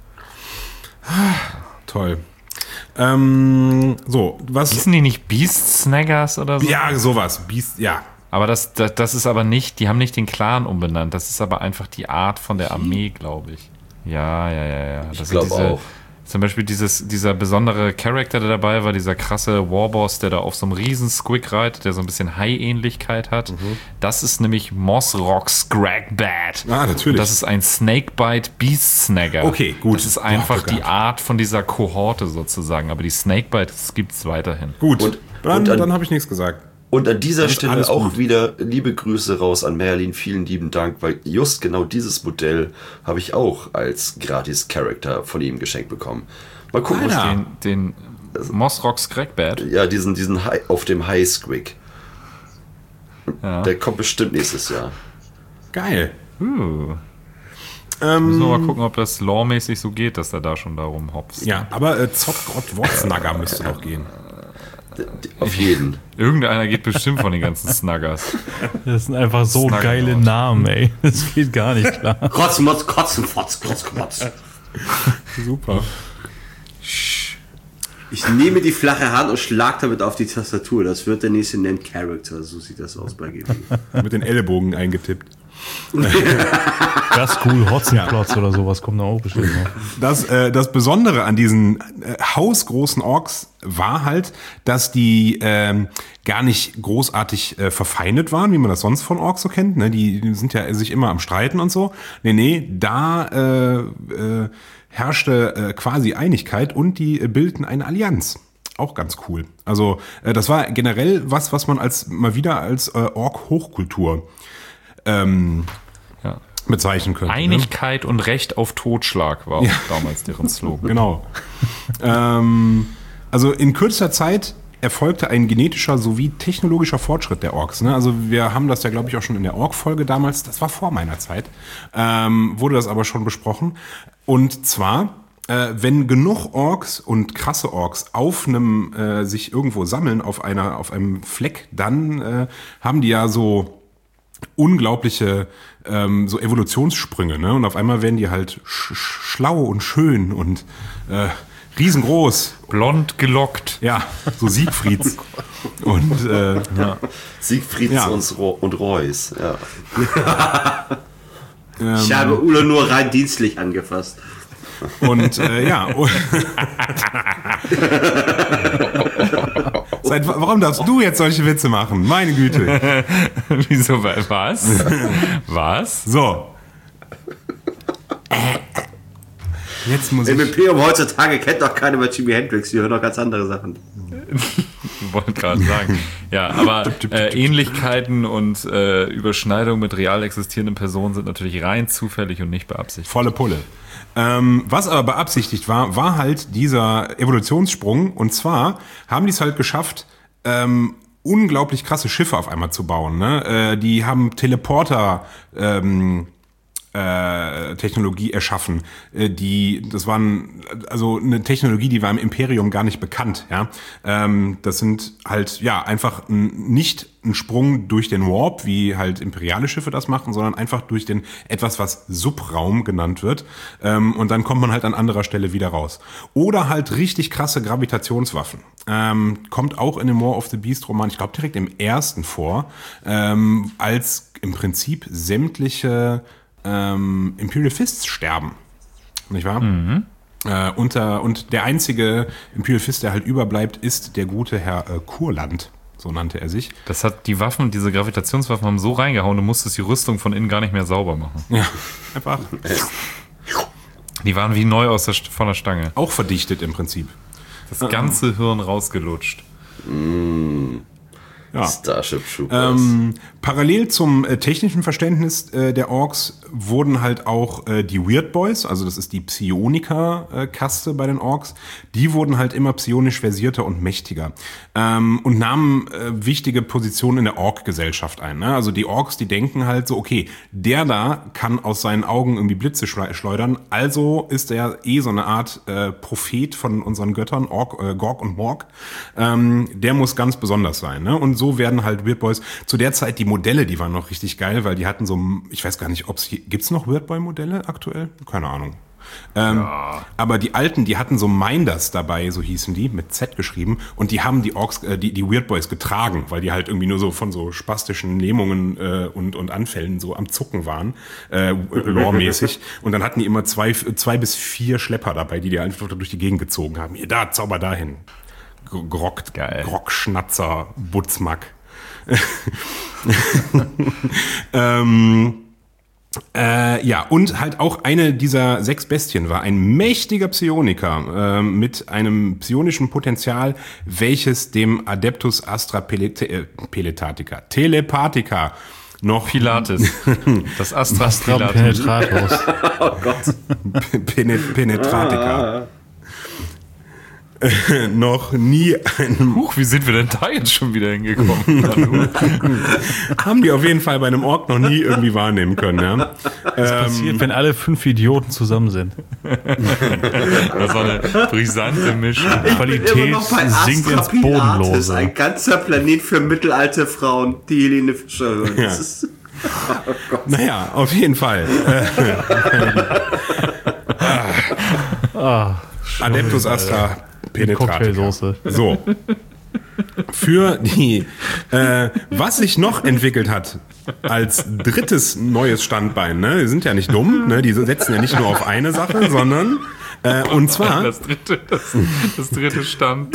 Speaker 4: Toll. Ähm, so, was...
Speaker 2: Hießen die nicht Beast Snaggers oder so?
Speaker 4: Ja, sowas. Beast, ja.
Speaker 2: Aber das, das, das ist aber nicht, die haben nicht den Clan umbenannt. Das ist aber einfach die Art von der Armee, glaube ich. Ja, ja, ja, ja. Das
Speaker 6: Ich
Speaker 2: sind
Speaker 6: glaube
Speaker 2: diese-
Speaker 6: auch.
Speaker 2: Zum Beispiel dieses, dieser besondere Charakter, der dabei war, dieser krasse Warboss, der da auf so einem riesen Squig reitet, der so ein bisschen Hai-Ähnlichkeit hat. Das ist nämlich Mossrock Scragbat.
Speaker 4: Ah, natürlich.
Speaker 2: Und das ist ein Snakebite Beast Snagger.
Speaker 4: Okay, gut.
Speaker 2: Das ist einfach
Speaker 4: Boah,
Speaker 2: die Art von dieser Kohorte sozusagen. Aber die Snakebites gibt es weiterhin.
Speaker 4: Gut,
Speaker 6: Und-
Speaker 4: dann,
Speaker 6: und an-
Speaker 4: dann habe ich nichts gesagt.
Speaker 6: Und an dieser
Speaker 4: Ist
Speaker 6: Stelle
Speaker 4: alles
Speaker 6: auch
Speaker 4: gut.
Speaker 6: wieder liebe Grüße raus an Merlin. Vielen lieben Dank, weil just genau dieses Modell habe ich auch als Gratis-Charakter von ihm geschenkt bekommen. Mal gucken, was
Speaker 4: Alter.
Speaker 2: Den, den Mossrock Scragbat.
Speaker 6: Ja, diesen, diesen High, auf dem High Squig.
Speaker 2: Ja.
Speaker 6: Der kommt bestimmt nächstes Jahr.
Speaker 4: Geil.
Speaker 2: Uh.
Speaker 4: Ähm,
Speaker 2: Müssen wir mal gucken, ob das lawmäßig so geht, dass der da schon darum hopst.
Speaker 4: ja, aber äh, Zotgrot Wortsnagger müsste noch gehen.
Speaker 6: Auf jeden.
Speaker 2: Irgendeiner geht bestimmt von den ganzen Snuggers.
Speaker 3: Das sind einfach so
Speaker 2: Snuggle
Speaker 3: geile
Speaker 2: Lord.
Speaker 3: Namen, ey. Das geht gar nicht klar.
Speaker 5: Kotz, Motz, Kotzen, Fotz, Kotz, Kotz.
Speaker 4: Super.
Speaker 5: Ich nehme die flache Hand und schlag damit auf die Tastatur. Das wird der nächste Named Character. So sieht das aus bei G W.
Speaker 4: Mit den Ellbogen eingetippt.
Speaker 3: Das cool, Hotzenplotz oder sowas kommt da auch bestimmt noch.
Speaker 4: Das, äh, das Besondere an diesen äh, hausgroßen Orks war halt, dass die ähm, gar nicht großartig äh, verfeindet waren, wie man das sonst von Orks so kennt. Ne? Die, die sind ja sich immer am Streiten und so. Nee, nee, da äh, äh, herrschte äh, quasi Einigkeit und die äh, bildeten eine Allianz. Auch ganz cool. Also äh, das war generell was, was man als mal wieder als äh, Ork-Hochkultur ähm,
Speaker 2: Ja.
Speaker 4: bezeichnen könnte. Ne?
Speaker 2: Einigkeit und Recht auf Totschlag war auch damals deren Slogan.
Speaker 4: Genau. ähm, also in kürzester Zeit erfolgte ein genetischer sowie technologischer Fortschritt der Orks. Ne? Also wir haben das ja, glaube ich, auch schon in der Ork-Folge damals, das war vor meiner Zeit, ähm, wurde das aber schon besprochen. Und zwar, äh, wenn genug Orks und krasse Orks auf einem, äh, sich irgendwo sammeln, auf einer, auf einem Fleck, dann äh, haben die ja so unglaubliche ähm, so Evolutionssprünge, ne? Und auf einmal werden die halt sch schlau und schön und äh, riesengroß.
Speaker 2: Blond gelockt.
Speaker 4: Ja, so Siegfrieds. und äh,
Speaker 2: Ja.
Speaker 6: Siegfrieds
Speaker 4: Ja.
Speaker 6: und, Ro und Reus. Ja.
Speaker 5: Ich habe Ulla nur rein dienstlich angefasst.
Speaker 4: und äh, ja. Und Seit, warum darfst du jetzt solche Witze machen? Meine Güte.
Speaker 2: Wieso? Was? Was?
Speaker 4: So. Jetzt muss
Speaker 5: M
Speaker 4: ich.
Speaker 5: M P um heutzutage kennt doch keiner mehr Jimi Hendrix. Die hören doch ganz andere Sachen.
Speaker 2: Ich wollte gerade sagen. Ja, aber äh, Ähnlichkeiten und äh, Überschneidungen mit real existierenden Personen sind natürlich rein zufällig und nicht beabsichtigt.
Speaker 4: Volle Pulle. Ähm, was aber beabsichtigt war, war halt dieser Evolutionssprung. Und zwar haben die es halt geschafft, ähm, unglaublich krasse Schiffe auf einmal zu bauen. Ne? Äh, die haben Teleporter ähm, äh, Technologie erschaffen. Äh, die, das waren also eine Technologie, die war im Imperium gar nicht bekannt. Ja, ähm, das sind halt ja einfach ein, nicht ein Sprung durch den Warp, wie halt imperiale Schiffe das machen, sondern einfach durch den etwas, was Subraum genannt wird. Ähm, und dann kommt man halt an anderer Stelle wieder raus. Oder halt richtig krasse Gravitationswaffen. Ähm, kommt auch in dem War of the Beast Roman, ich glaube direkt im ersten vor, ähm, als im Prinzip sämtliche ähm, Imperial Fists sterben. Nicht wahr? Mhm. Äh, unter, und der einzige Imperial Fist, der halt überbleibt, ist der gute Herr äh, Kurland. So nannte er sich.
Speaker 2: Das hat die Waffen, diese Gravitationswaffen haben so reingehauen, du musstest die Rüstung von innen gar nicht mehr sauber machen.
Speaker 4: Ja, einfach.
Speaker 2: Die waren wie neu aus der, von der Stange.
Speaker 4: Auch verdichtet im Prinzip.
Speaker 2: Das ganze Hirn rausgelutscht.
Speaker 6: Mm.
Speaker 4: Ja.
Speaker 6: Starship Troopers.
Speaker 4: Ähm, parallel zum äh, technischen Verständnis äh, der Orks wurden halt auch äh, die Weird Boys, also das ist die Psioniker-Kaste äh, bei den Orks, die wurden halt immer psionisch versierter und mächtiger ähm, und nahmen äh, wichtige Positionen in der Ork-Gesellschaft ein. Ne? Also die Orks, die denken halt so, okay, der da kann aus seinen Augen irgendwie Blitze schleudern, also ist er eh so eine Art äh, Prophet von unseren Göttern, Ork, äh, Gork und Morg. Ähm, der muss ganz besonders sein. Ne? Und so werden halt Weird Boys, zu der Zeit die Modelle, die waren noch richtig geil, weil die hatten so, ich weiß gar nicht, ob es, gibt's noch Weird Boy Modelle aktuell? Keine Ahnung. Ähm, ja. Aber die alten, die hatten so Minders dabei, so hießen die, mit Z geschrieben, und die haben die Orks, äh, die, die Weird Boys getragen, weil die halt irgendwie nur so von so spastischen Lähmungen äh, und, und Anfällen so am Zucken waren, äh, lore-mäßig. Und dann hatten die immer zwei, zwei bis vier Schlepper dabei, die die einfach durch die Gegend gezogen haben. Hier, da, zauber dahin. Grockt, Grockschnatzer, Butzmack. ähm, äh, ja, und halt auch eine dieser sechs Bestien war ein mächtiger Psioniker äh, mit einem psionischen Potenzial, welches dem Adeptus Astra Pelete- äh, Peletatica, Telepathica noch
Speaker 2: Pilates. Das Astra,
Speaker 3: Astra
Speaker 2: Pilates.
Speaker 3: Penetratus.
Speaker 5: Oh Gott.
Speaker 4: Penet- Penetratica. noch nie einen...
Speaker 2: Huch, wie sind wir denn da jetzt schon wieder hingekommen?
Speaker 4: Haben die auf jeden Fall bei einem Ork noch nie irgendwie wahrnehmen können, ja.
Speaker 3: Das ähm, passiert, wenn alle fünf Idioten zusammen sind.
Speaker 2: Das war eine brisante Mischung.
Speaker 3: Qualität sinkt ins Bodenlose.
Speaker 5: Ein ganzer Planet für mittelalte Frauen, die Helene Fischer.
Speaker 4: Ja.
Speaker 5: Das ist,
Speaker 4: oh Gott. Naja, auf jeden Fall.
Speaker 3: ah,
Speaker 4: Adeptus Astra Penetratica. So. Für die, äh, was sich noch entwickelt hat als drittes neues Standbein, ne? Die sind ja nicht dumm, ne? Die setzen ja nicht nur auf eine Sache, sondern äh, und zwar
Speaker 2: das dritte, das, das dritte Stand.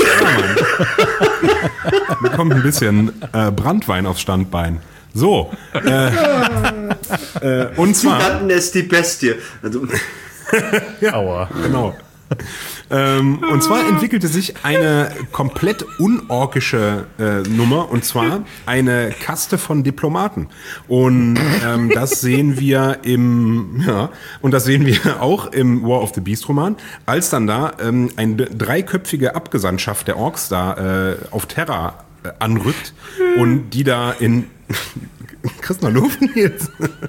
Speaker 4: Da kommt ein bisschen äh, Brandwein aufs Standbein. So. Äh, äh, und zwar.
Speaker 5: Sie nannten es die Bestie. Also,
Speaker 4: ja, Aua. Genau. Ähm, und zwar entwickelte sich eine komplett unorkische äh, Nummer, und zwar eine Kaste von Diplomaten. Und ähm, das sehen wir im, ja, und das sehen wir auch im War of the Beast Roman, als dann da ähm, eine dreiköpfige Abgesandtschaft der Orks da äh, auf Terra äh, anrückt und die da in Kriegst du noch Luft jetzt?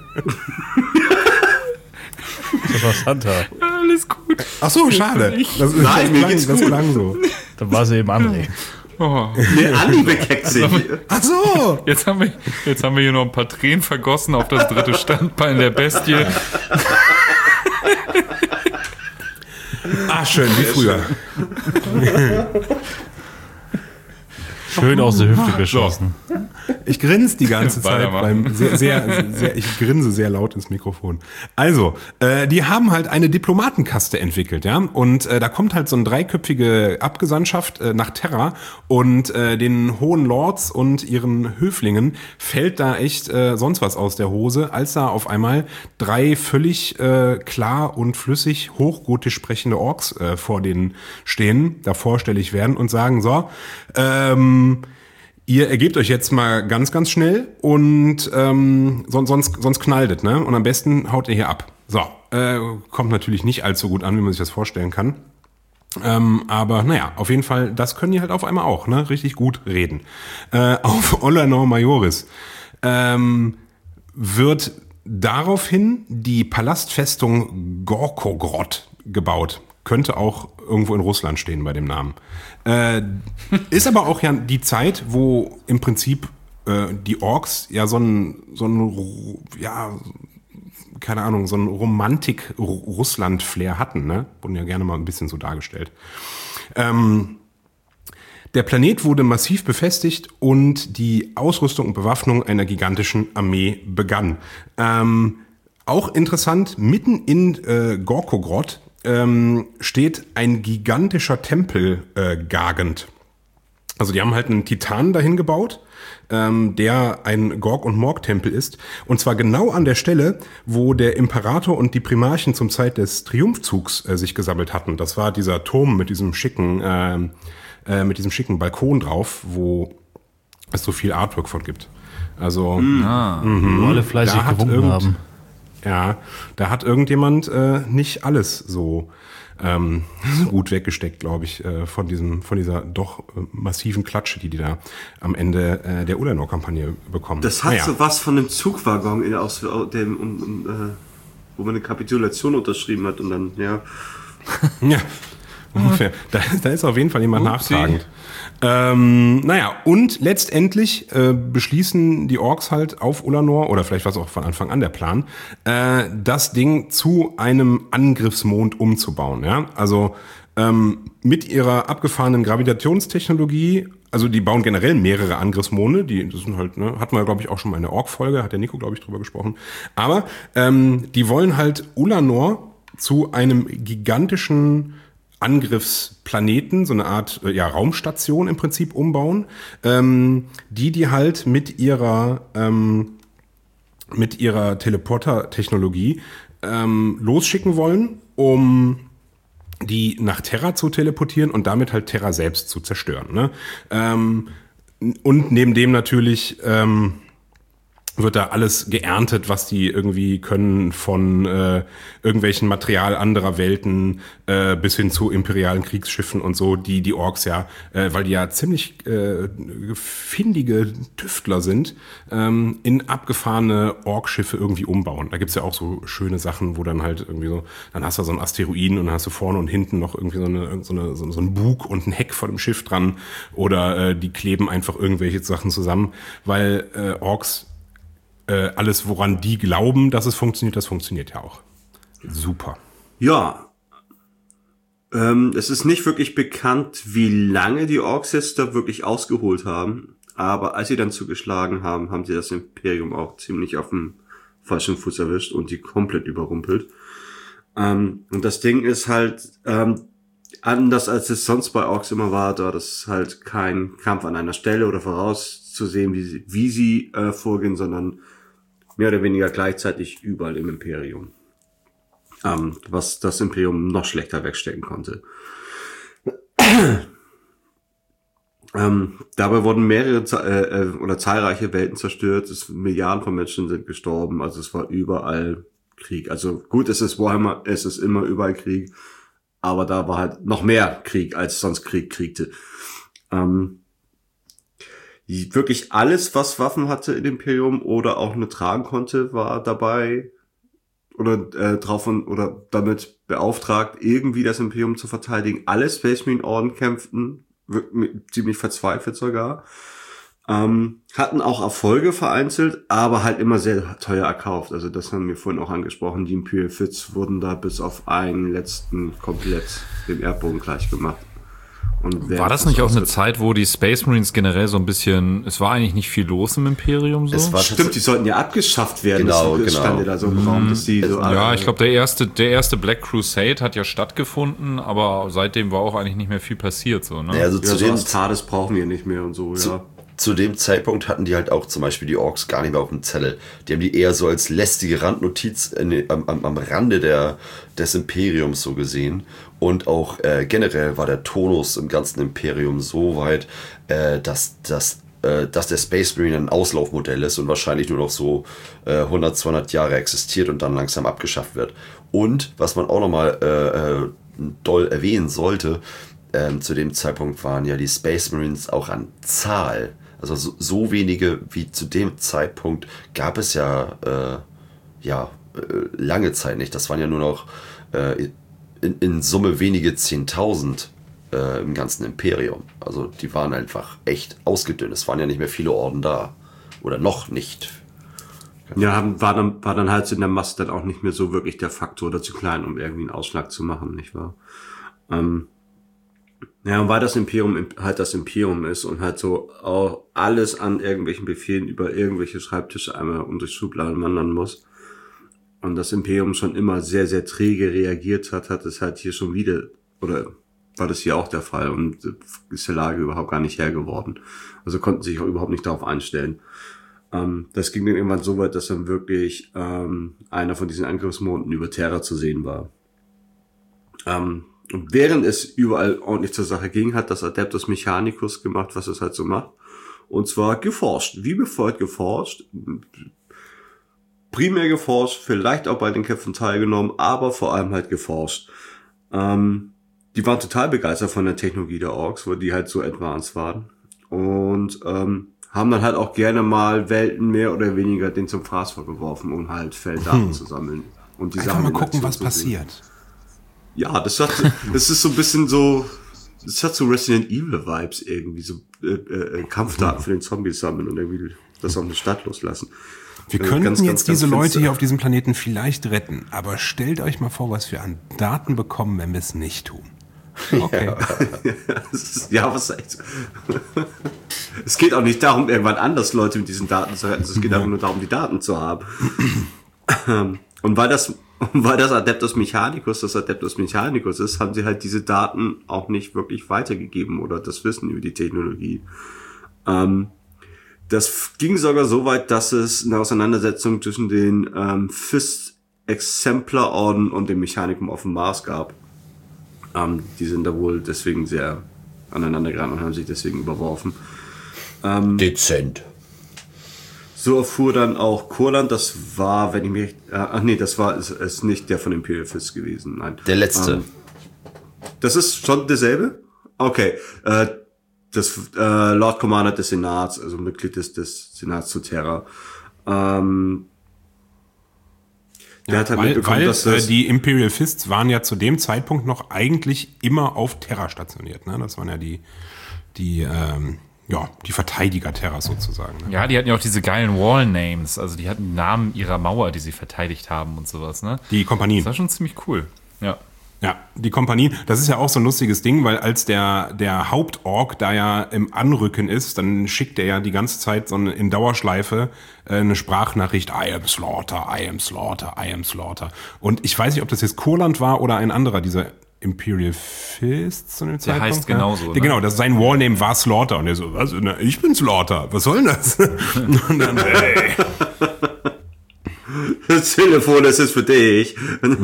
Speaker 3: Das war Santa.
Speaker 2: Alles gut.
Speaker 4: Ach so, schade. Das,
Speaker 5: Nein, mir geht's
Speaker 4: das
Speaker 5: gut.
Speaker 4: klang so.
Speaker 3: Dann war sie eben André.
Speaker 2: Oh.
Speaker 5: nee, Andi bekeckt sich.
Speaker 4: Ach so.
Speaker 2: Jetzt haben, wir, jetzt haben wir hier noch ein paar Tränen vergossen auf das dritte Standbein der Bestie.
Speaker 4: Ah, schön, wie früher.
Speaker 3: Schön aus der Hüfte geschossen.
Speaker 4: So. Ich grinse die ganze Zeit beim sehr, sehr, sehr, ich grinse sehr laut ins Mikrofon. Also, äh, die haben halt eine Diplomatenkaste entwickelt, ja, und äh, da kommt halt so eine dreiköpfige Abgesandtschaft äh, nach Terra, und äh, den hohen Lords und ihren Höflingen fällt da echt äh, sonst was aus der Hose, als da auf einmal drei völlig äh, klar und flüssig hochgotisch sprechende Orks äh, vor denen stehen, da vorstellig werden und sagen, so, ähm, ihr ergebt euch jetzt mal ganz, ganz schnell und ähm, sonst, sonst, sonst knallt es, ne? Und am besten haut ihr hier ab. So, Äh, kommt natürlich nicht allzu gut an, wie man sich das vorstellen kann. Ähm, aber naja, auf jeden Fall, das können die halt auf einmal auch, ne? Richtig gut reden. Äh, auf Olanor Majoris ähm, wird daraufhin die Palastfestung Gorkogrod gebaut. Könnte auch irgendwo in Russland stehen bei dem Namen. Äh, ist aber auch ja die Zeit, wo im Prinzip äh, die Orks ja so ein, so ein, ja, keine Ahnung, so ein Romantik-Russland-Flair hatten, ne? Wurden ja gerne mal ein bisschen so dargestellt. Ähm, der Planet wurde massiv befestigt und die Ausrüstung und Bewaffnung einer gigantischen Armee begann. Ähm, auch interessant, mitten in äh, Gorkogrod ähm, steht ein gigantischer Tempel äh, gagend. Also die haben halt einen Titan dahin gebaut, ähm, der ein Gork- und Morg-Tempel ist. Und zwar genau an der Stelle, wo der Imperator und die Primarchen zum Zeit des Triumphzugs äh, sich gesammelt hatten. Das war dieser Turm mit diesem schicken, äh, äh, mit diesem schicken Balkon drauf, wo es so viel Artwork von gibt. Also
Speaker 3: ah, mh, wo alle fleißig gewunken haben.
Speaker 4: Ja, da hat irgendjemand äh, nicht alles so ähm, gut weggesteckt, glaube ich, äh, von diesem, von dieser doch äh, massiven Klatsche, die die da am Ende äh, der Olanor-Kampagne bekommen.
Speaker 5: Das hat
Speaker 4: naja.
Speaker 5: so was von einem Zugwaggon, in, aus dem, um, um, äh, wo man eine Kapitulation unterschrieben hat und dann, ja.
Speaker 4: Ja, ungefähr. Da, da ist auf jeden Fall jemand nachtragend. Ähm, naja, und letztendlich äh, beschließen die Orks halt auf Olanor, oder vielleicht war es auch von Anfang an der Plan, äh, das Ding zu einem Angriffsmond umzubauen. Ja? Also ähm, mit ihrer abgefahrenen Gravitationstechnologie, also die bauen generell mehrere Angriffsmonde, die das sind halt, ne, hatten wir, glaube ich, auch schon mal in der Ork-Folge, hat der Nico, glaube ich, drüber gesprochen. Aber ähm, die wollen halt Olanor zu einem gigantischen Angriffsplaneten, so eine Art ja, Raumstation im Prinzip umbauen, ähm, die die halt mit ihrer ähm, mit ihrer Teleporter-Technologie ähm, losschicken wollen, um die nach Terra zu teleportieren und damit halt Terra selbst zu zerstören. Ne? Ähm, und neben dem natürlich ähm, wird da alles geerntet, was die irgendwie können, von äh, irgendwelchen Material anderer Welten äh, bis hin zu imperialen Kriegsschiffen und so, die die Orks ja, äh, weil die ja ziemlich äh, findige Tüftler sind, ähm, in abgefahrene Orkschiffe irgendwie umbauen. Da gibt's ja auch so schöne Sachen, wo dann halt irgendwie so, dann hast du so einen Asteroiden und dann hast du vorne und hinten noch irgendwie so, eine, so, eine, so, so ein Bug und ein Heck vor dem Schiff dran, oder äh, die kleben einfach irgendwelche Sachen zusammen, weil äh, Orks Äh, alles, woran die glauben, dass es funktioniert, das funktioniert ja auch. Super.
Speaker 5: Ja. Ähm, es ist nicht wirklich bekannt, wie lange die Orks jetzt da wirklich ausgeholt haben. Aber als sie dann zugeschlagen haben, haben sie das Imperium auch ziemlich auf dem falschen Fuß erwischt und die komplett überrumpelt. Ähm, und das Ding ist halt, ähm, anders als es sonst bei Orks immer war, da das halt kein Kampf an einer Stelle oder vorauszusehen, wie sie, wie sie äh, vorgehen, sondern mehr oder weniger gleichzeitig überall im Imperium. Ähm, was das Imperium noch schlechter wegstecken konnte. ähm, dabei wurden mehrere äh, oder zahlreiche Welten zerstört, es, Milliarden von Menschen sind gestorben, also es war überall Krieg. Also gut, es ist Warhammer, es ist immer überall Krieg, aber da war halt noch mehr Krieg, als sonst Krieg kriegte. Ähm, Wirklich alles, was Waffen hatte im Imperium oder auch nur tragen konnte, war dabei oder äh, drauf und, oder damit beauftragt, irgendwie das Imperium zu verteidigen. Alle Space Marine Orden kämpften, ziemlich verzweifelt sogar, ähm, hatten auch Erfolge vereinzelt, aber halt immer sehr teuer erkauft. Also das haben wir vorhin auch angesprochen. Die Imperial Fits wurden da bis auf einen letzten komplett dem Erdboden gleich gemacht. Und
Speaker 2: war das nicht auch eine Zeit, wo die Space Marines generell so ein bisschen, es war eigentlich nicht viel los im Imperium so?
Speaker 6: Es war
Speaker 5: Stimmt, die sollten ja abgeschafft werden.
Speaker 6: Genau,
Speaker 5: das
Speaker 6: genau.
Speaker 5: stand ja da so im Raum, dass die so
Speaker 2: ja, ich glaube, der erste, der erste Black Crusade hat ja stattgefunden, aber seitdem war auch eigentlich nicht mehr viel passiert. So, ne?
Speaker 6: Ja, also
Speaker 5: ja,
Speaker 6: zu
Speaker 5: so
Speaker 6: dem
Speaker 5: Astartes brauchen wir nicht mehr und so,
Speaker 6: zu,
Speaker 5: ja.
Speaker 6: Zu dem Zeitpunkt hatten die halt auch zum Beispiel die Orks gar nicht mehr auf dem Zettel. Die haben die eher so als lästige Randnotiz in, am, am, am Rande der, des Imperiums so gesehen. Und auch äh, generell war der Tonus im ganzen Imperium so weit, äh, dass, dass, äh, dass der Space Marine ein Auslaufmodell ist und wahrscheinlich nur noch so äh, hundert, zweihundert Jahre existiert und dann langsam abgeschafft wird. Und was man auch nochmal äh, doll erwähnen sollte, ähm, zu dem Zeitpunkt waren ja die Space Marines auch an Zahl. Also so, so wenige wie zu dem Zeitpunkt gab es ja, äh, ja äh, lange Zeit nicht. Das waren ja nur noch äh, in, in Summe wenige Zehntausend äh, im ganzen Imperium. Also die waren einfach echt ausgedünnt. Es waren ja nicht mehr viele Orden da. Oder noch nicht.
Speaker 5: Ja, war dann, war dann halt in der Masse dann auch nicht mehr so wirklich der Faktor oder zu klein, um irgendwie einen Ausschlag zu machen, nicht wahr? Ähm, ja, und weil das Imperium halt das Imperium ist und halt so auch alles an irgendwelchen Befehlen über irgendwelche Schreibtische einmal um durch Schubladen wandern muss und das Imperium schon immer sehr, sehr träge reagiert hat, hat es halt hier schon wieder, oder war das hier auch der Fall und ist der Lage überhaupt gar nicht Herr geworden. Also konnten sich auch überhaupt nicht darauf einstellen. Ähm, das ging dann irgendwann so weit, dass dann wirklich ähm, einer von diesen Angriffsmonden über Terra zu sehen war. Ähm, und während es überall ordentlich zur Sache ging, hat das Adeptus Mechanicus gemacht, was es halt so macht. Und zwar geforscht, wie befolgt geforscht, primär geforscht, vielleicht auch bei den Kämpfen teilgenommen, aber vor allem halt geforscht. Ähm, die waren total begeistert von der Technologie der Orks, weil die halt so advanced waren. Und ähm, haben dann halt auch gerne mal Welten mehr oder weniger den zum Fraß vorgeworfen, um halt Felddaten hm. zu sammeln. Und die
Speaker 4: Einfach
Speaker 5: Sachen
Speaker 4: mal gucken, was passiert.
Speaker 5: Sehen. Ja, das hat, das ist so ein bisschen so, das hat so Resident Evil Vibes irgendwie, so äh, äh, Kampfdaten für den Zombies sammeln und irgendwie das auf eine Stadt loslassen.
Speaker 4: Wir
Speaker 5: äh,
Speaker 4: könnten
Speaker 5: ganz,
Speaker 4: jetzt
Speaker 5: ganz,
Speaker 4: diese
Speaker 5: ganz
Speaker 4: Leute
Speaker 5: finster.
Speaker 4: hier auf diesem Planeten vielleicht retten, aber stellt euch mal vor, was wir an Daten bekommen, wenn wir es nicht tun. Okay.
Speaker 5: Ja, ist, ja, was echt. Es geht auch nicht darum, irgendwann anders Leute mit diesen Daten zu retten. Es geht einfach nur darum, die Daten zu haben. Und weil das, weil das Adeptus Mechanicus das Adeptus Mechanicus ist, haben sie halt diese Daten auch nicht wirklich weitergegeben oder das Wissen über die Technologie. Ähm, das ging sogar so weit, dass es eine Auseinandersetzung zwischen den ähm, Fist Exemplar-Orden und dem Mechanicum auf dem Mars gab. Ähm, die sind da wohl deswegen sehr aneinander geraten und haben sich deswegen überworfen. Ähm,
Speaker 6: Dezent.
Speaker 5: So erfuhr dann auch Kurland, das war, wenn ich mich, äh, ach nee, das war, ist, ist nicht der von Imperial Fist gewesen, nein.
Speaker 6: Der letzte.
Speaker 5: Ähm, das ist schon derselbe? Okay, äh, das, äh, Lord Commander des Senats, also Mitglied des, des Senats zu Terra, ähm, der
Speaker 4: Ja,
Speaker 5: hat halt
Speaker 4: weil
Speaker 5: mitbekommen,
Speaker 4: weil
Speaker 5: dass das,
Speaker 4: äh, die Imperial Fists waren ja zu dem Zeitpunkt noch eigentlich immer auf Terra stationiert. Ne? Das waren ja die, die, ähm, ja, die Verteidiger Terras sozusagen. Ne?
Speaker 2: Ja, die hatten ja auch diese geilen Wall-Names. Also die hatten Namen ihrer Mauer, die sie verteidigt haben und sowas, ne?
Speaker 4: Die Kompanien.
Speaker 2: Das war schon ziemlich cool. Ja.
Speaker 4: Ja, die Kompanien, das ist ja auch so ein lustiges Ding, weil als der, der Hauptorg da ja im Anrücken ist, dann schickt er ja die ganze Zeit so eine, in Dauerschleife äh, eine Sprachnachricht, I am Slaughter, I am Slaughter, I am Slaughter. Und ich weiß nicht, ob das jetzt Kurland war oder ein anderer, dieser Imperial Fist zu dem Zeitpunkt.
Speaker 2: Der heißt genauso,
Speaker 4: ja.
Speaker 2: ne?
Speaker 4: Genau, das, sein Wallname war Slaughter. Und er so, was? Na, ich bin Slaughter, was soll denn das? Und dann, ey.
Speaker 5: das Telefon, das ist für dich.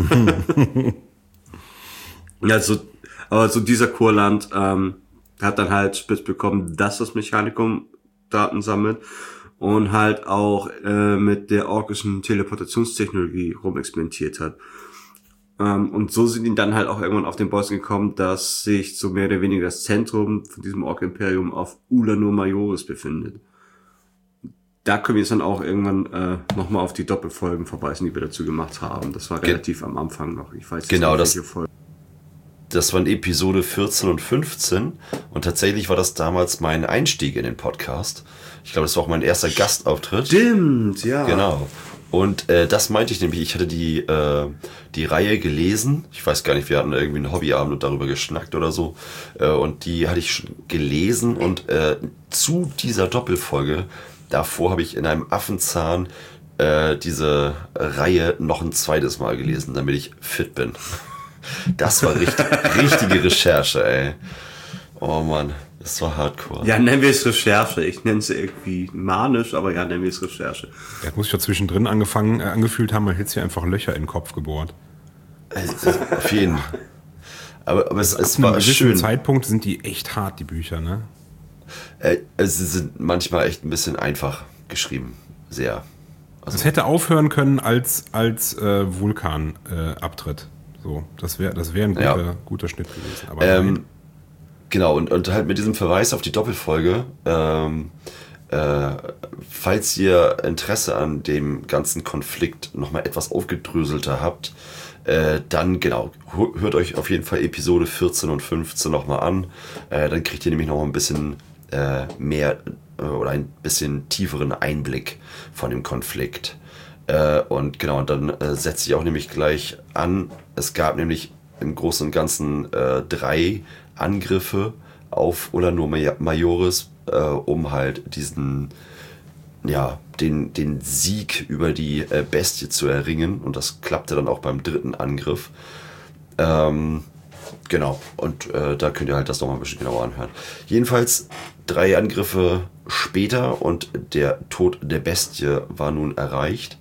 Speaker 5: Ja, so, aber so dieser Kurland ähm, hat dann halt spitz bekommen, dass das Mechanicum Daten sammelt und halt auch äh, mit der orkischen Teleportationstechnologie rumexperimentiert hat. Ähm, und so sind die dann halt auch irgendwann auf den Boss gekommen, dass sich so mehr oder weniger das Zentrum von diesem Ork-Imperium auf Ulanor Majoris befindet. Da können wir jetzt dann auch irgendwann äh, nochmal auf die Doppelfolgen verweisen, die wir dazu gemacht haben. Das war relativ Ge- am Anfang noch. Ich weiß
Speaker 6: genau,
Speaker 5: nicht,
Speaker 6: das,
Speaker 5: welche Folge.
Speaker 6: Das waren Episode vierzehn und fünfzehn und tatsächlich war das damals mein Einstieg in den Podcast. Ich glaube, das war auch mein erster Gastauftritt.
Speaker 5: Stimmt, ja.
Speaker 6: Genau. Und äh, das meinte ich nämlich, ich hatte die, äh, die Reihe gelesen. Ich weiß gar nicht, wir hatten irgendwie einen Hobbyabend und darüber geschnackt oder so. Äh, und die hatte ich schon gelesen und äh, zu dieser Doppelfolge, davor habe ich in einem Affenzahn äh, diese Reihe noch ein zweites Mal gelesen, damit ich fit bin. Das war richtig, richtige Recherche, ey. Oh Mann, das war hardcore.
Speaker 5: Ja, nennen wir es Recherche. Ich nenne es irgendwie manisch, aber ja, nennen wir es Recherche.
Speaker 4: Ja, muss ich ja zwischendrin angefangen, äh, angefühlt haben, man hätte sich einfach Löcher in den Kopf gebohrt.
Speaker 6: Also, auf jeden Fall. Aber, aber es, es
Speaker 4: Ab
Speaker 6: war
Speaker 4: einem gewissen
Speaker 6: schön.
Speaker 4: Zeitpunkt sind die echt hart, die Bücher, ne?
Speaker 6: Äh, sie sind manchmal echt ein bisschen einfach geschrieben. Sehr. Also,
Speaker 4: Es hätte aufhören können, als, als äh, Vulkan äh, abtritt. So, das wäre das wär ein guter,
Speaker 6: Ja.
Speaker 4: guter Schnitt gewesen. Aber
Speaker 6: ähm, genau, und, und halt mit diesem Verweis auf die Doppelfolge, ähm, äh, falls ihr Interesse an dem ganzen Konflikt nochmal etwas aufgedröselter habt, äh, dann genau, hört euch auf jeden Fall Episode vierzehn und fünfzehn nochmal an. Äh, dann kriegt ihr nämlich noch ein bisschen äh, mehr äh, oder ein bisschen tieferen Einblick von dem Konflikt. Äh, und genau, und dann äh, setze ich auch nämlich gleich an. Es gab nämlich im Großen und Ganzen äh, drei Angriffe auf Ulanor Majoris, äh, um halt diesen, ja, den, den Sieg über die äh, Bestie zu erringen. Und das klappte dann auch beim dritten Angriff. Ähm, genau, und äh, da könnt ihr halt das nochmal ein bisschen genauer anhören. Jedenfalls drei Angriffe später und der Tod der Bestie war nun erreicht.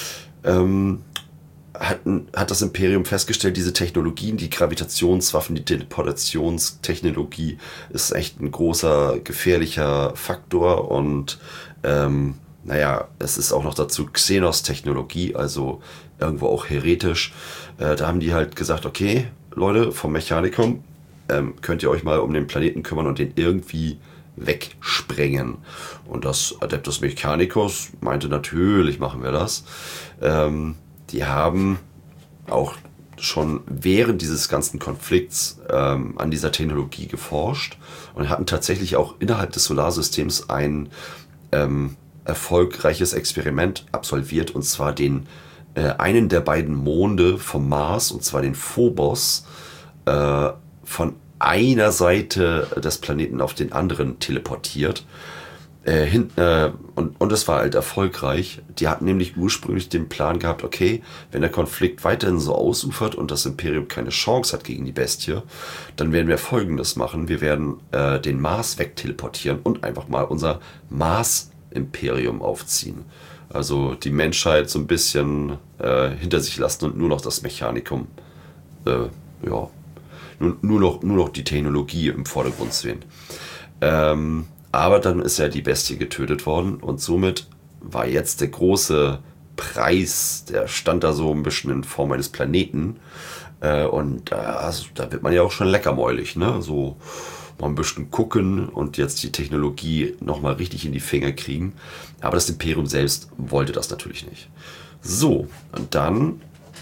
Speaker 6: Ähm, hat, hat das Imperium festgestellt, diese Technologien, die Gravitationswaffen, die Teleportationstechnologie ist echt ein großer, gefährlicher Faktor und ähm, naja, es ist auch noch dazu Xenos-Technologie, also irgendwo auch heretisch. Äh, da haben die halt gesagt, okay, Leute vom Mechanicum, ähm, könnt ihr euch mal um den Planeten kümmern und den irgendwie wegsprengen. Und das Adeptus Mechanicus meinte, natürlich machen wir das. Ähm, die haben auch schon während dieses ganzen Konflikts ähm, an dieser Technologie geforscht und hatten tatsächlich auch innerhalb des Solarsystems ein ähm, erfolgreiches Experiment absolviert, und zwar den äh, einen der beiden Monde vom Mars, und zwar den Phobos, äh, von einer Seite des Planeten auf den anderen teleportiert. Äh, hin, äh, und, und das war halt erfolgreich. Die hatten nämlich ursprünglich den Plan gehabt, okay, wenn der Konflikt weiterhin so ausufert und das Imperium keine Chance hat gegen die Bestie, dann werden wir Folgendes machen. Wir werden äh, den Mars wegteleportieren und einfach mal unser Mars-Imperium aufziehen. Also die Menschheit so ein bisschen äh, hinter sich lassen und nur noch das Mechanikum, äh, ja, nur, nur, noch, nur noch die Technologie im Vordergrund sehen. Ähm, aber dann ist ja die Bestie getötet worden und somit war jetzt der große Preis, der stand da so ein bisschen in Form eines Planeten. Äh, und äh, also, da wird man ja auch schon leckermäulig, ne? So mal ein bisschen gucken und jetzt die Technologie nochmal richtig in die Finger kriegen. Aber das Imperium selbst wollte das natürlich nicht. So, und dann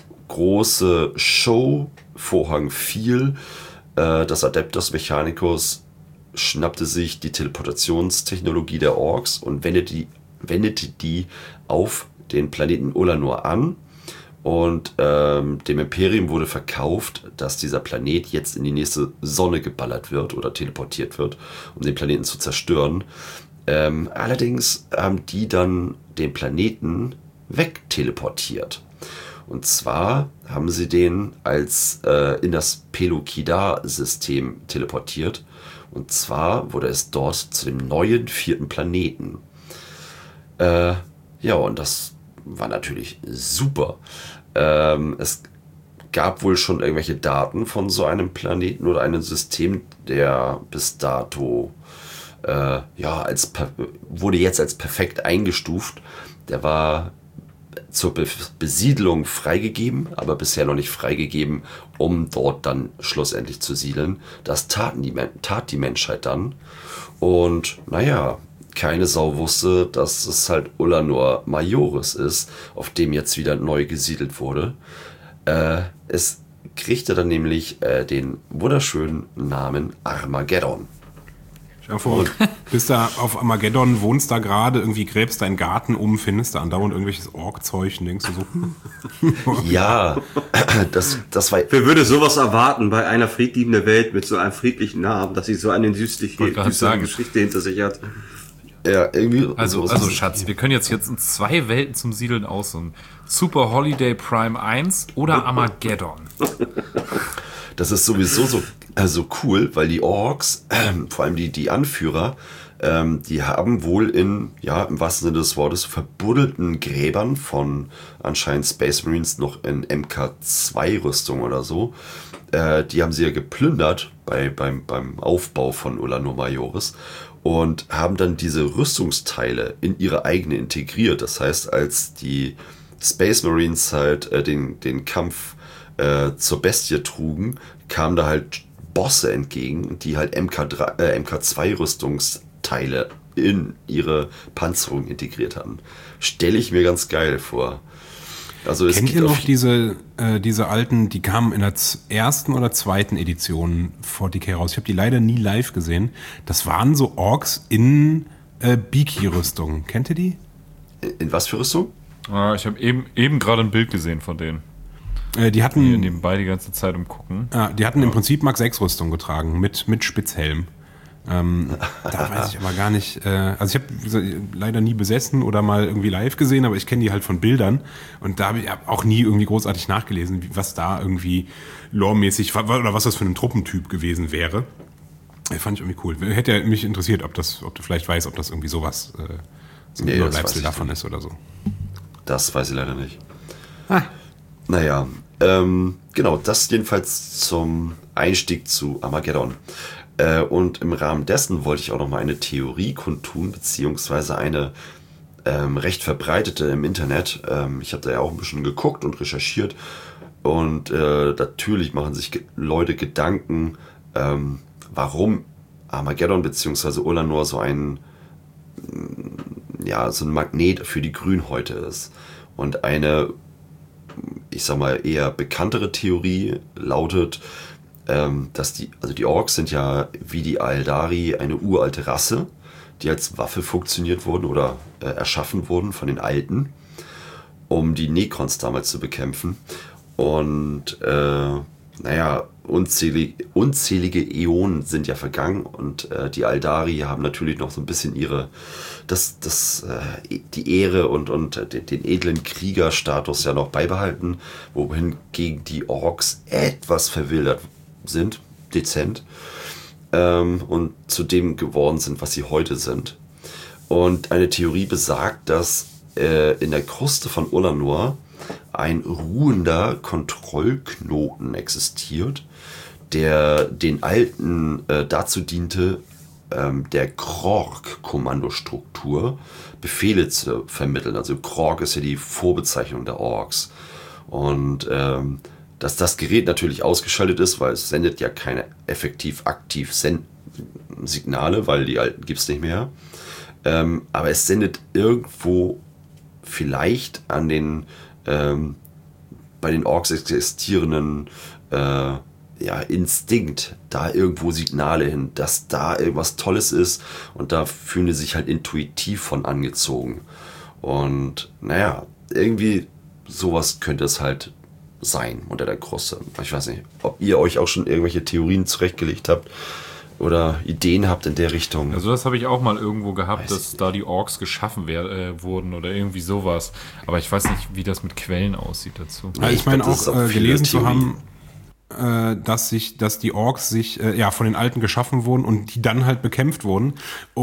Speaker 6: große Show, Vorhang fiel. Äh, das Adeptus Mechanicus schnappte sich die Teleportationstechnologie der Orks und wendete die, wendete die auf den Planeten Ulanor an. Und ähm, dem Imperium wurde verkauft, dass dieser Planet jetzt in die nächste Sonne geballert wird oder teleportiert wird, um den Planeten zu zerstören. Ähm, allerdings haben die dann den Planeten wegteleportiert. Und zwar haben sie den als äh, in das Pelukidar-System teleportiert. Und zwar wurde es dort zu dem neuen vierten Planeten. Äh, ja, und das war natürlich super. Ähm, es gab wohl schon irgendwelche Daten von so einem Planeten oder einem System, der bis dato äh, ja als wurde jetzt als perfekt eingestuft. Der war zur Be- Besiedlung freigegeben, aber bisher noch nicht freigegeben, um dort dann schlussendlich zu siedeln. Das taten die, tat die Menschheit dann. Und naja, keine Sau wusste, dass es halt Ulanor Majoris ist, auf dem jetzt wieder neu gesiedelt wurde. Äh, es kriegte dann nämlich äh, den wunderschönen Namen Armageddon.
Speaker 4: Stell dir vor, bist da auf Armageddon, wohnst da gerade, irgendwie gräbst deinen Garten um, findest da andauernd irgendwelches Ork-Zeug und denkst du so, hm.
Speaker 6: Ja, das, das war...
Speaker 5: Wer würde sowas erwarten bei einer friedliebenden Welt mit so einem friedlichen Namen, dass sie so eine süßliche,
Speaker 2: Wollte gerade
Speaker 5: süße
Speaker 2: sagen.
Speaker 5: Geschichte hinter sich hat?
Speaker 6: Ja, irgendwie
Speaker 2: Also,
Speaker 6: so-
Speaker 2: also Schatz, wir können jetzt, jetzt uns zwei Welten zum Siedeln aussuchen. Super Holiday Prime eins oder Armageddon.
Speaker 6: Das ist sowieso so also cool, weil die Orks, ähm, vor allem die, die Anführer, ähm, die haben wohl in, ja, im wahrsten Sinne des Wortes, verbuddelten Gräbern von anscheinend Space Marines noch in M K zwei Rüstung oder so, äh, die haben sie ja geplündert bei, beim, beim Aufbau von Ulanor Majoris. und haben dann diese Rüstungsteile in ihre eigene integriert. Das heißt, als die Space Marines halt äh, den, den Kampf äh, zur Bestie trugen, kamen da halt Bosse entgegen, die halt M K drei, äh, M K zwei Rüstungsteile in ihre Panzerung integriert haben. Stelle ich mir ganz geil vor. Also es
Speaker 4: Kennt
Speaker 6: gibt
Speaker 4: ihr noch
Speaker 6: auf-
Speaker 4: diese, äh, diese alten, die kamen in der z- ersten oder zweiten Edition vierzig K raus. Ich habe die leider nie live gesehen. Das waren so Orks in äh, Biki-Rüstung. Kennt ihr die?
Speaker 6: in was für Rüstung?
Speaker 2: Ah, ich habe eben, eben gerade ein Bild gesehen von denen.
Speaker 4: Äh, die
Speaker 2: Hier
Speaker 4: hatten,
Speaker 2: nebenbei die ganze Zeit umgucken.
Speaker 4: ja, die hatten im Prinzip Mark sechs Rüstung getragen mit, mit Spitzhelm. Ähm, da weiß ich aber gar nicht, äh, also ich habe leider nie besessen oder mal irgendwie live gesehen, aber ich kenne die halt von Bildern und da habe ich auch nie irgendwie großartig nachgelesen, wie, was da irgendwie loremäßig oder was das für ein Truppentyp gewesen wäre. Äh, fand ich irgendwie cool. Hätte ja mich interessiert, ob das, ob du vielleicht weißt, ob das irgendwie sowas, äh, so ein
Speaker 6: Nee, das weiß
Speaker 4: Überbleibsel
Speaker 6: ich
Speaker 4: davon
Speaker 6: nicht.
Speaker 4: ist oder so.
Speaker 6: Das weiß ich leider nicht.
Speaker 4: Ah.
Speaker 6: Naja, ähm, genau, das jedenfalls zum Einstieg zu Armageddon. Äh, und im Rahmen dessen wollte ich auch noch mal eine Theorie kundtun, beziehungsweise eine ähm, recht verbreitete im Internet. Ähm, ich habe da ja auch ein bisschen geguckt und recherchiert. Und äh, natürlich machen sich ge- Leute Gedanken, ähm, warum Armageddon beziehungsweise Ulanor so ein, ja, so ein Magnet für die Grünhäute ist. Und eine, ich sag mal, eher bekanntere Theorie lautet, ähm, dass die, also die Orks sind ja wie die Aeldari eine uralte Rasse, die als Waffe funktioniert wurden oder äh, erschaffen wurden von den Alten, um die Necrons damals zu bekämpfen. Und äh, naja, unzählige, unzählige Äonen sind ja vergangen und äh, die Aeldari haben natürlich noch so ein bisschen ihre, das, das, äh, die Ehre und, und den, den edlen Kriegerstatus ja noch beibehalten, wohingegen die Orks etwas verwildert sind, dezent, ähm, und zu dem geworden sind, was sie heute sind. Und eine Theorie besagt, dass äh, in der Kruste von Ulanor ein ruhender Kontrollknoten existiert, der den Alten äh, dazu diente, ähm, der Krork-Kommandostruktur Befehle zu vermitteln. Also Krork ist ja die Vorbezeichnung der Orks. Und ähm, dass das Gerät natürlich ausgeschaltet ist, weil es sendet ja keine effektiv aktiv Sen- Signale, weil die Alten gibt es nicht mehr. Ähm, aber es sendet irgendwo vielleicht an den ähm, bei den Orks existierenden äh, ja, Instinkt da irgendwo Signale hin, dass da irgendwas Tolles ist und da fühlen die sich halt intuitiv von angezogen. Und naja, irgendwie sowas könnte es halt sein unter der Kruste. Ich weiß nicht, ob ihr euch auch schon irgendwelche Theorien zurechtgelegt habt oder Ideen habt in der Richtung.
Speaker 2: Also das habe ich auch mal irgendwo gehabt,
Speaker 6: Weiß
Speaker 2: dass
Speaker 6: ich
Speaker 2: da die Orks geschaffen wer- äh, wurden oder irgendwie sowas. Aber ich weiß nicht, wie das mit Quellen aussieht dazu.
Speaker 4: Ja, ich
Speaker 6: ich
Speaker 4: meine
Speaker 6: glaub, das
Speaker 4: auch,
Speaker 6: ist auch
Speaker 4: äh,
Speaker 6: viele
Speaker 4: gelesen zu
Speaker 6: Theorien.
Speaker 4: haben, äh, dass sich, dass die Orks sich äh, ja von den Alten geschaffen wurden und die dann halt bekämpft wurden.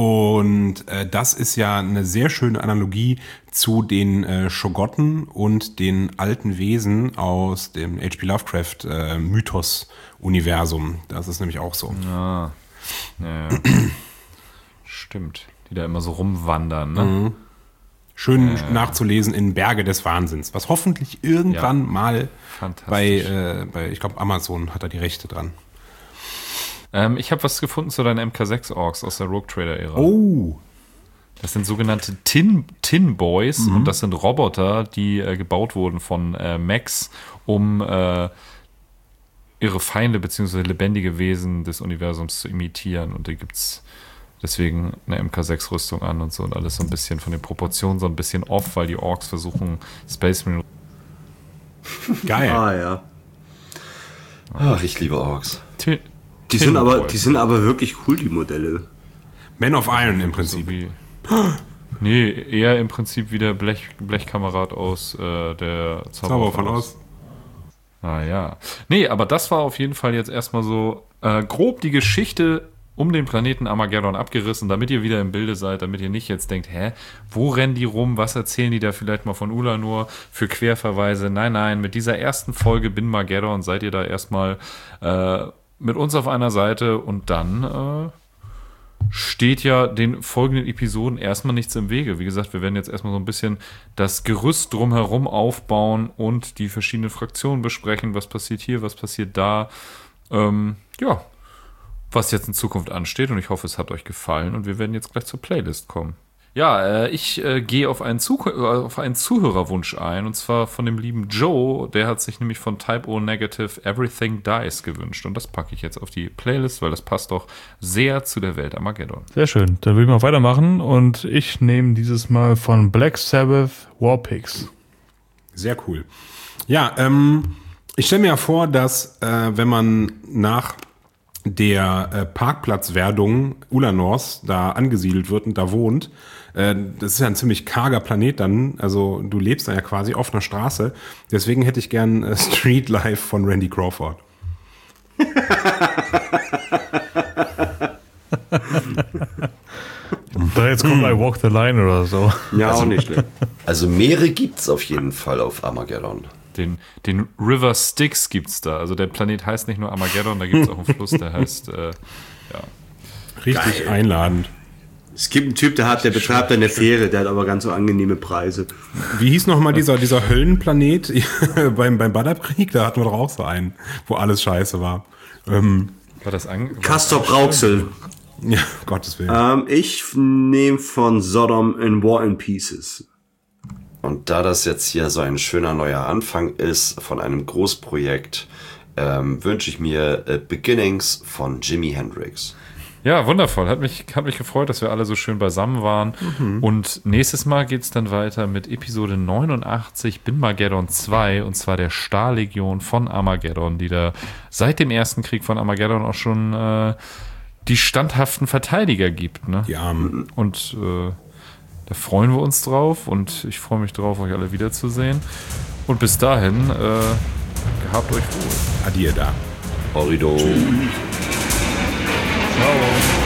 Speaker 4: Und äh, das ist ja eine sehr schöne Analogie zu den äh, Shogotten und den alten Wesen aus dem H P Lovecraft äh, Mythos-Universum. Das ist nämlich auch so.
Speaker 2: Ah, ja, ja. Stimmt. Die da immer so rumwandern, ne?
Speaker 4: Mhm. Schön nachzulesen in Berge des Wahnsinns, was hoffentlich irgendwann
Speaker 2: Ja.
Speaker 4: mal
Speaker 2: Fantastisch.
Speaker 4: bei, äh, bei, ich glaube, Amazon hat da die Rechte dran.
Speaker 2: Ähm, ich habe was gefunden zu deinen M K sechs Orks aus der Rogue Trader-Ära.
Speaker 4: Oh,
Speaker 2: Das sind sogenannte Tin, Tin Boys und das sind Roboter, die äh, gebaut wurden von äh, Mechs, um äh, ihre Feinde bzw. lebendige Wesen des Universums zu imitieren. Und da gibt es deswegen eine M K sechs Rüstung an und so und alles so ein bisschen von den Proportionen so ein bisschen off, weil die Orks versuchen, Space Marine.
Speaker 4: geil.
Speaker 5: Ah ja.
Speaker 6: Ach, ich liebe Orks.
Speaker 2: Tin,
Speaker 5: Die
Speaker 2: Tin
Speaker 5: sind aber,
Speaker 2: Boys.
Speaker 5: die sind aber wirklich cool, die Modelle.
Speaker 4: Man of Iron im
Speaker 2: So
Speaker 4: Prinzip.
Speaker 2: wie, nee, eher im Prinzip wie der Blech, Blechkamerad aus äh, der
Speaker 4: Zauber von Oz.
Speaker 2: Ah ja. Nee, aber das war auf jeden Fall jetzt erstmal so äh, grob die Geschichte um den Planeten Armageddon abgerissen, damit ihr wieder im Bilde seid, damit ihr nicht jetzt denkt, hä, wo rennen die rum, was erzählen die da vielleicht mal von Ulanor für Querverweise. Nein, nein, mit dieser ersten Folge Bin Mageddon seid ihr da erstmal äh, mit uns auf einer Seite und dann äh, steht ja den folgenden Episoden erstmal nichts im Wege. Wie gesagt, wir werden jetzt erstmal so ein bisschen das Gerüst drumherum aufbauen und die verschiedenen Fraktionen besprechen. Was passiert hier, was passiert da. Ähm, ja, was jetzt in Zukunft ansteht. Und ich hoffe, es hat euch gefallen. Und wir werden jetzt gleich zur Playlist kommen. Ja, äh, ich äh, gehe auf einen, Zuh- äh, auf einen Zuhörerwunsch ein, und zwar von dem lieben Joe. Der hat sich nämlich von Type O Negative Everything Dies gewünscht. Und das packe ich jetzt auf die Playlist, weil das passt doch sehr zu der Welt Armageddon.
Speaker 3: Sehr schön. Dann will ich mal weitermachen. Und ich nehme dieses Mal von Black Sabbath Warpigs.
Speaker 4: Sehr cool. Ja, ähm, ich stelle mir ja vor, dass äh, wenn man nach der äh, Parkplatzwerdung Ulanors da angesiedelt wird und da wohnt, äh, das ist ja ein ziemlich karger Planet dann, also du lebst da ja quasi auf einer Straße, deswegen hätte ich gern äh, Street Life von Randy Crawford.
Speaker 3: Da jetzt kommt I Walk the Line oder so.
Speaker 5: Ja, auch nicht schlecht.
Speaker 6: Also Meere gibt's auf jeden Fall auf Armageddon.
Speaker 2: Den, den River Styx gibt's da. Also der Planet heißt nicht nur Armageddon, da gibt's auch einen Fluss, der heißt, äh, ja.
Speaker 4: Richtig
Speaker 5: Geil.
Speaker 4: einladend.
Speaker 5: Es gibt einen Typ, der hat, der betreibt eine Fähre, der hat aber ganz so angenehme Preise.
Speaker 4: Wie hieß nochmal dieser, dieser Höllenplanet beim, beim Badab-Krieg? Da hatten wir doch auch so einen, wo alles scheiße war. Ähm,
Speaker 2: War das an? war
Speaker 5: Castor
Speaker 2: das-
Speaker 5: Brauxel.
Speaker 4: ja, Gottes Willen.
Speaker 5: Ähm, ich nehme von Sodom in War and Pieces.
Speaker 6: Und da das jetzt hier so ein schöner neuer Anfang ist von einem Großprojekt, ähm, wünsche ich mir äh, Beginnings von Jimi Hendrix.
Speaker 2: Ja, wundervoll. Hat mich, hat mich gefreut, dass wir alle so schön beisammen waren. Und nächstes Mal geht's dann weiter mit Episode neunundachtzig Binmageddon zwei, und zwar der Stahllegion von Armageddon, die da seit dem ersten Krieg von Armageddon auch schon äh, die standhaften Verteidiger gibt. Ne?
Speaker 4: Die Armen.
Speaker 2: Und äh, da freuen wir uns drauf, und ich freue mich drauf, euch alle wiederzusehen. Und bis dahin, äh, gehabt euch wohl.
Speaker 4: Adieu da.
Speaker 6: Horrido.
Speaker 3: Ciao.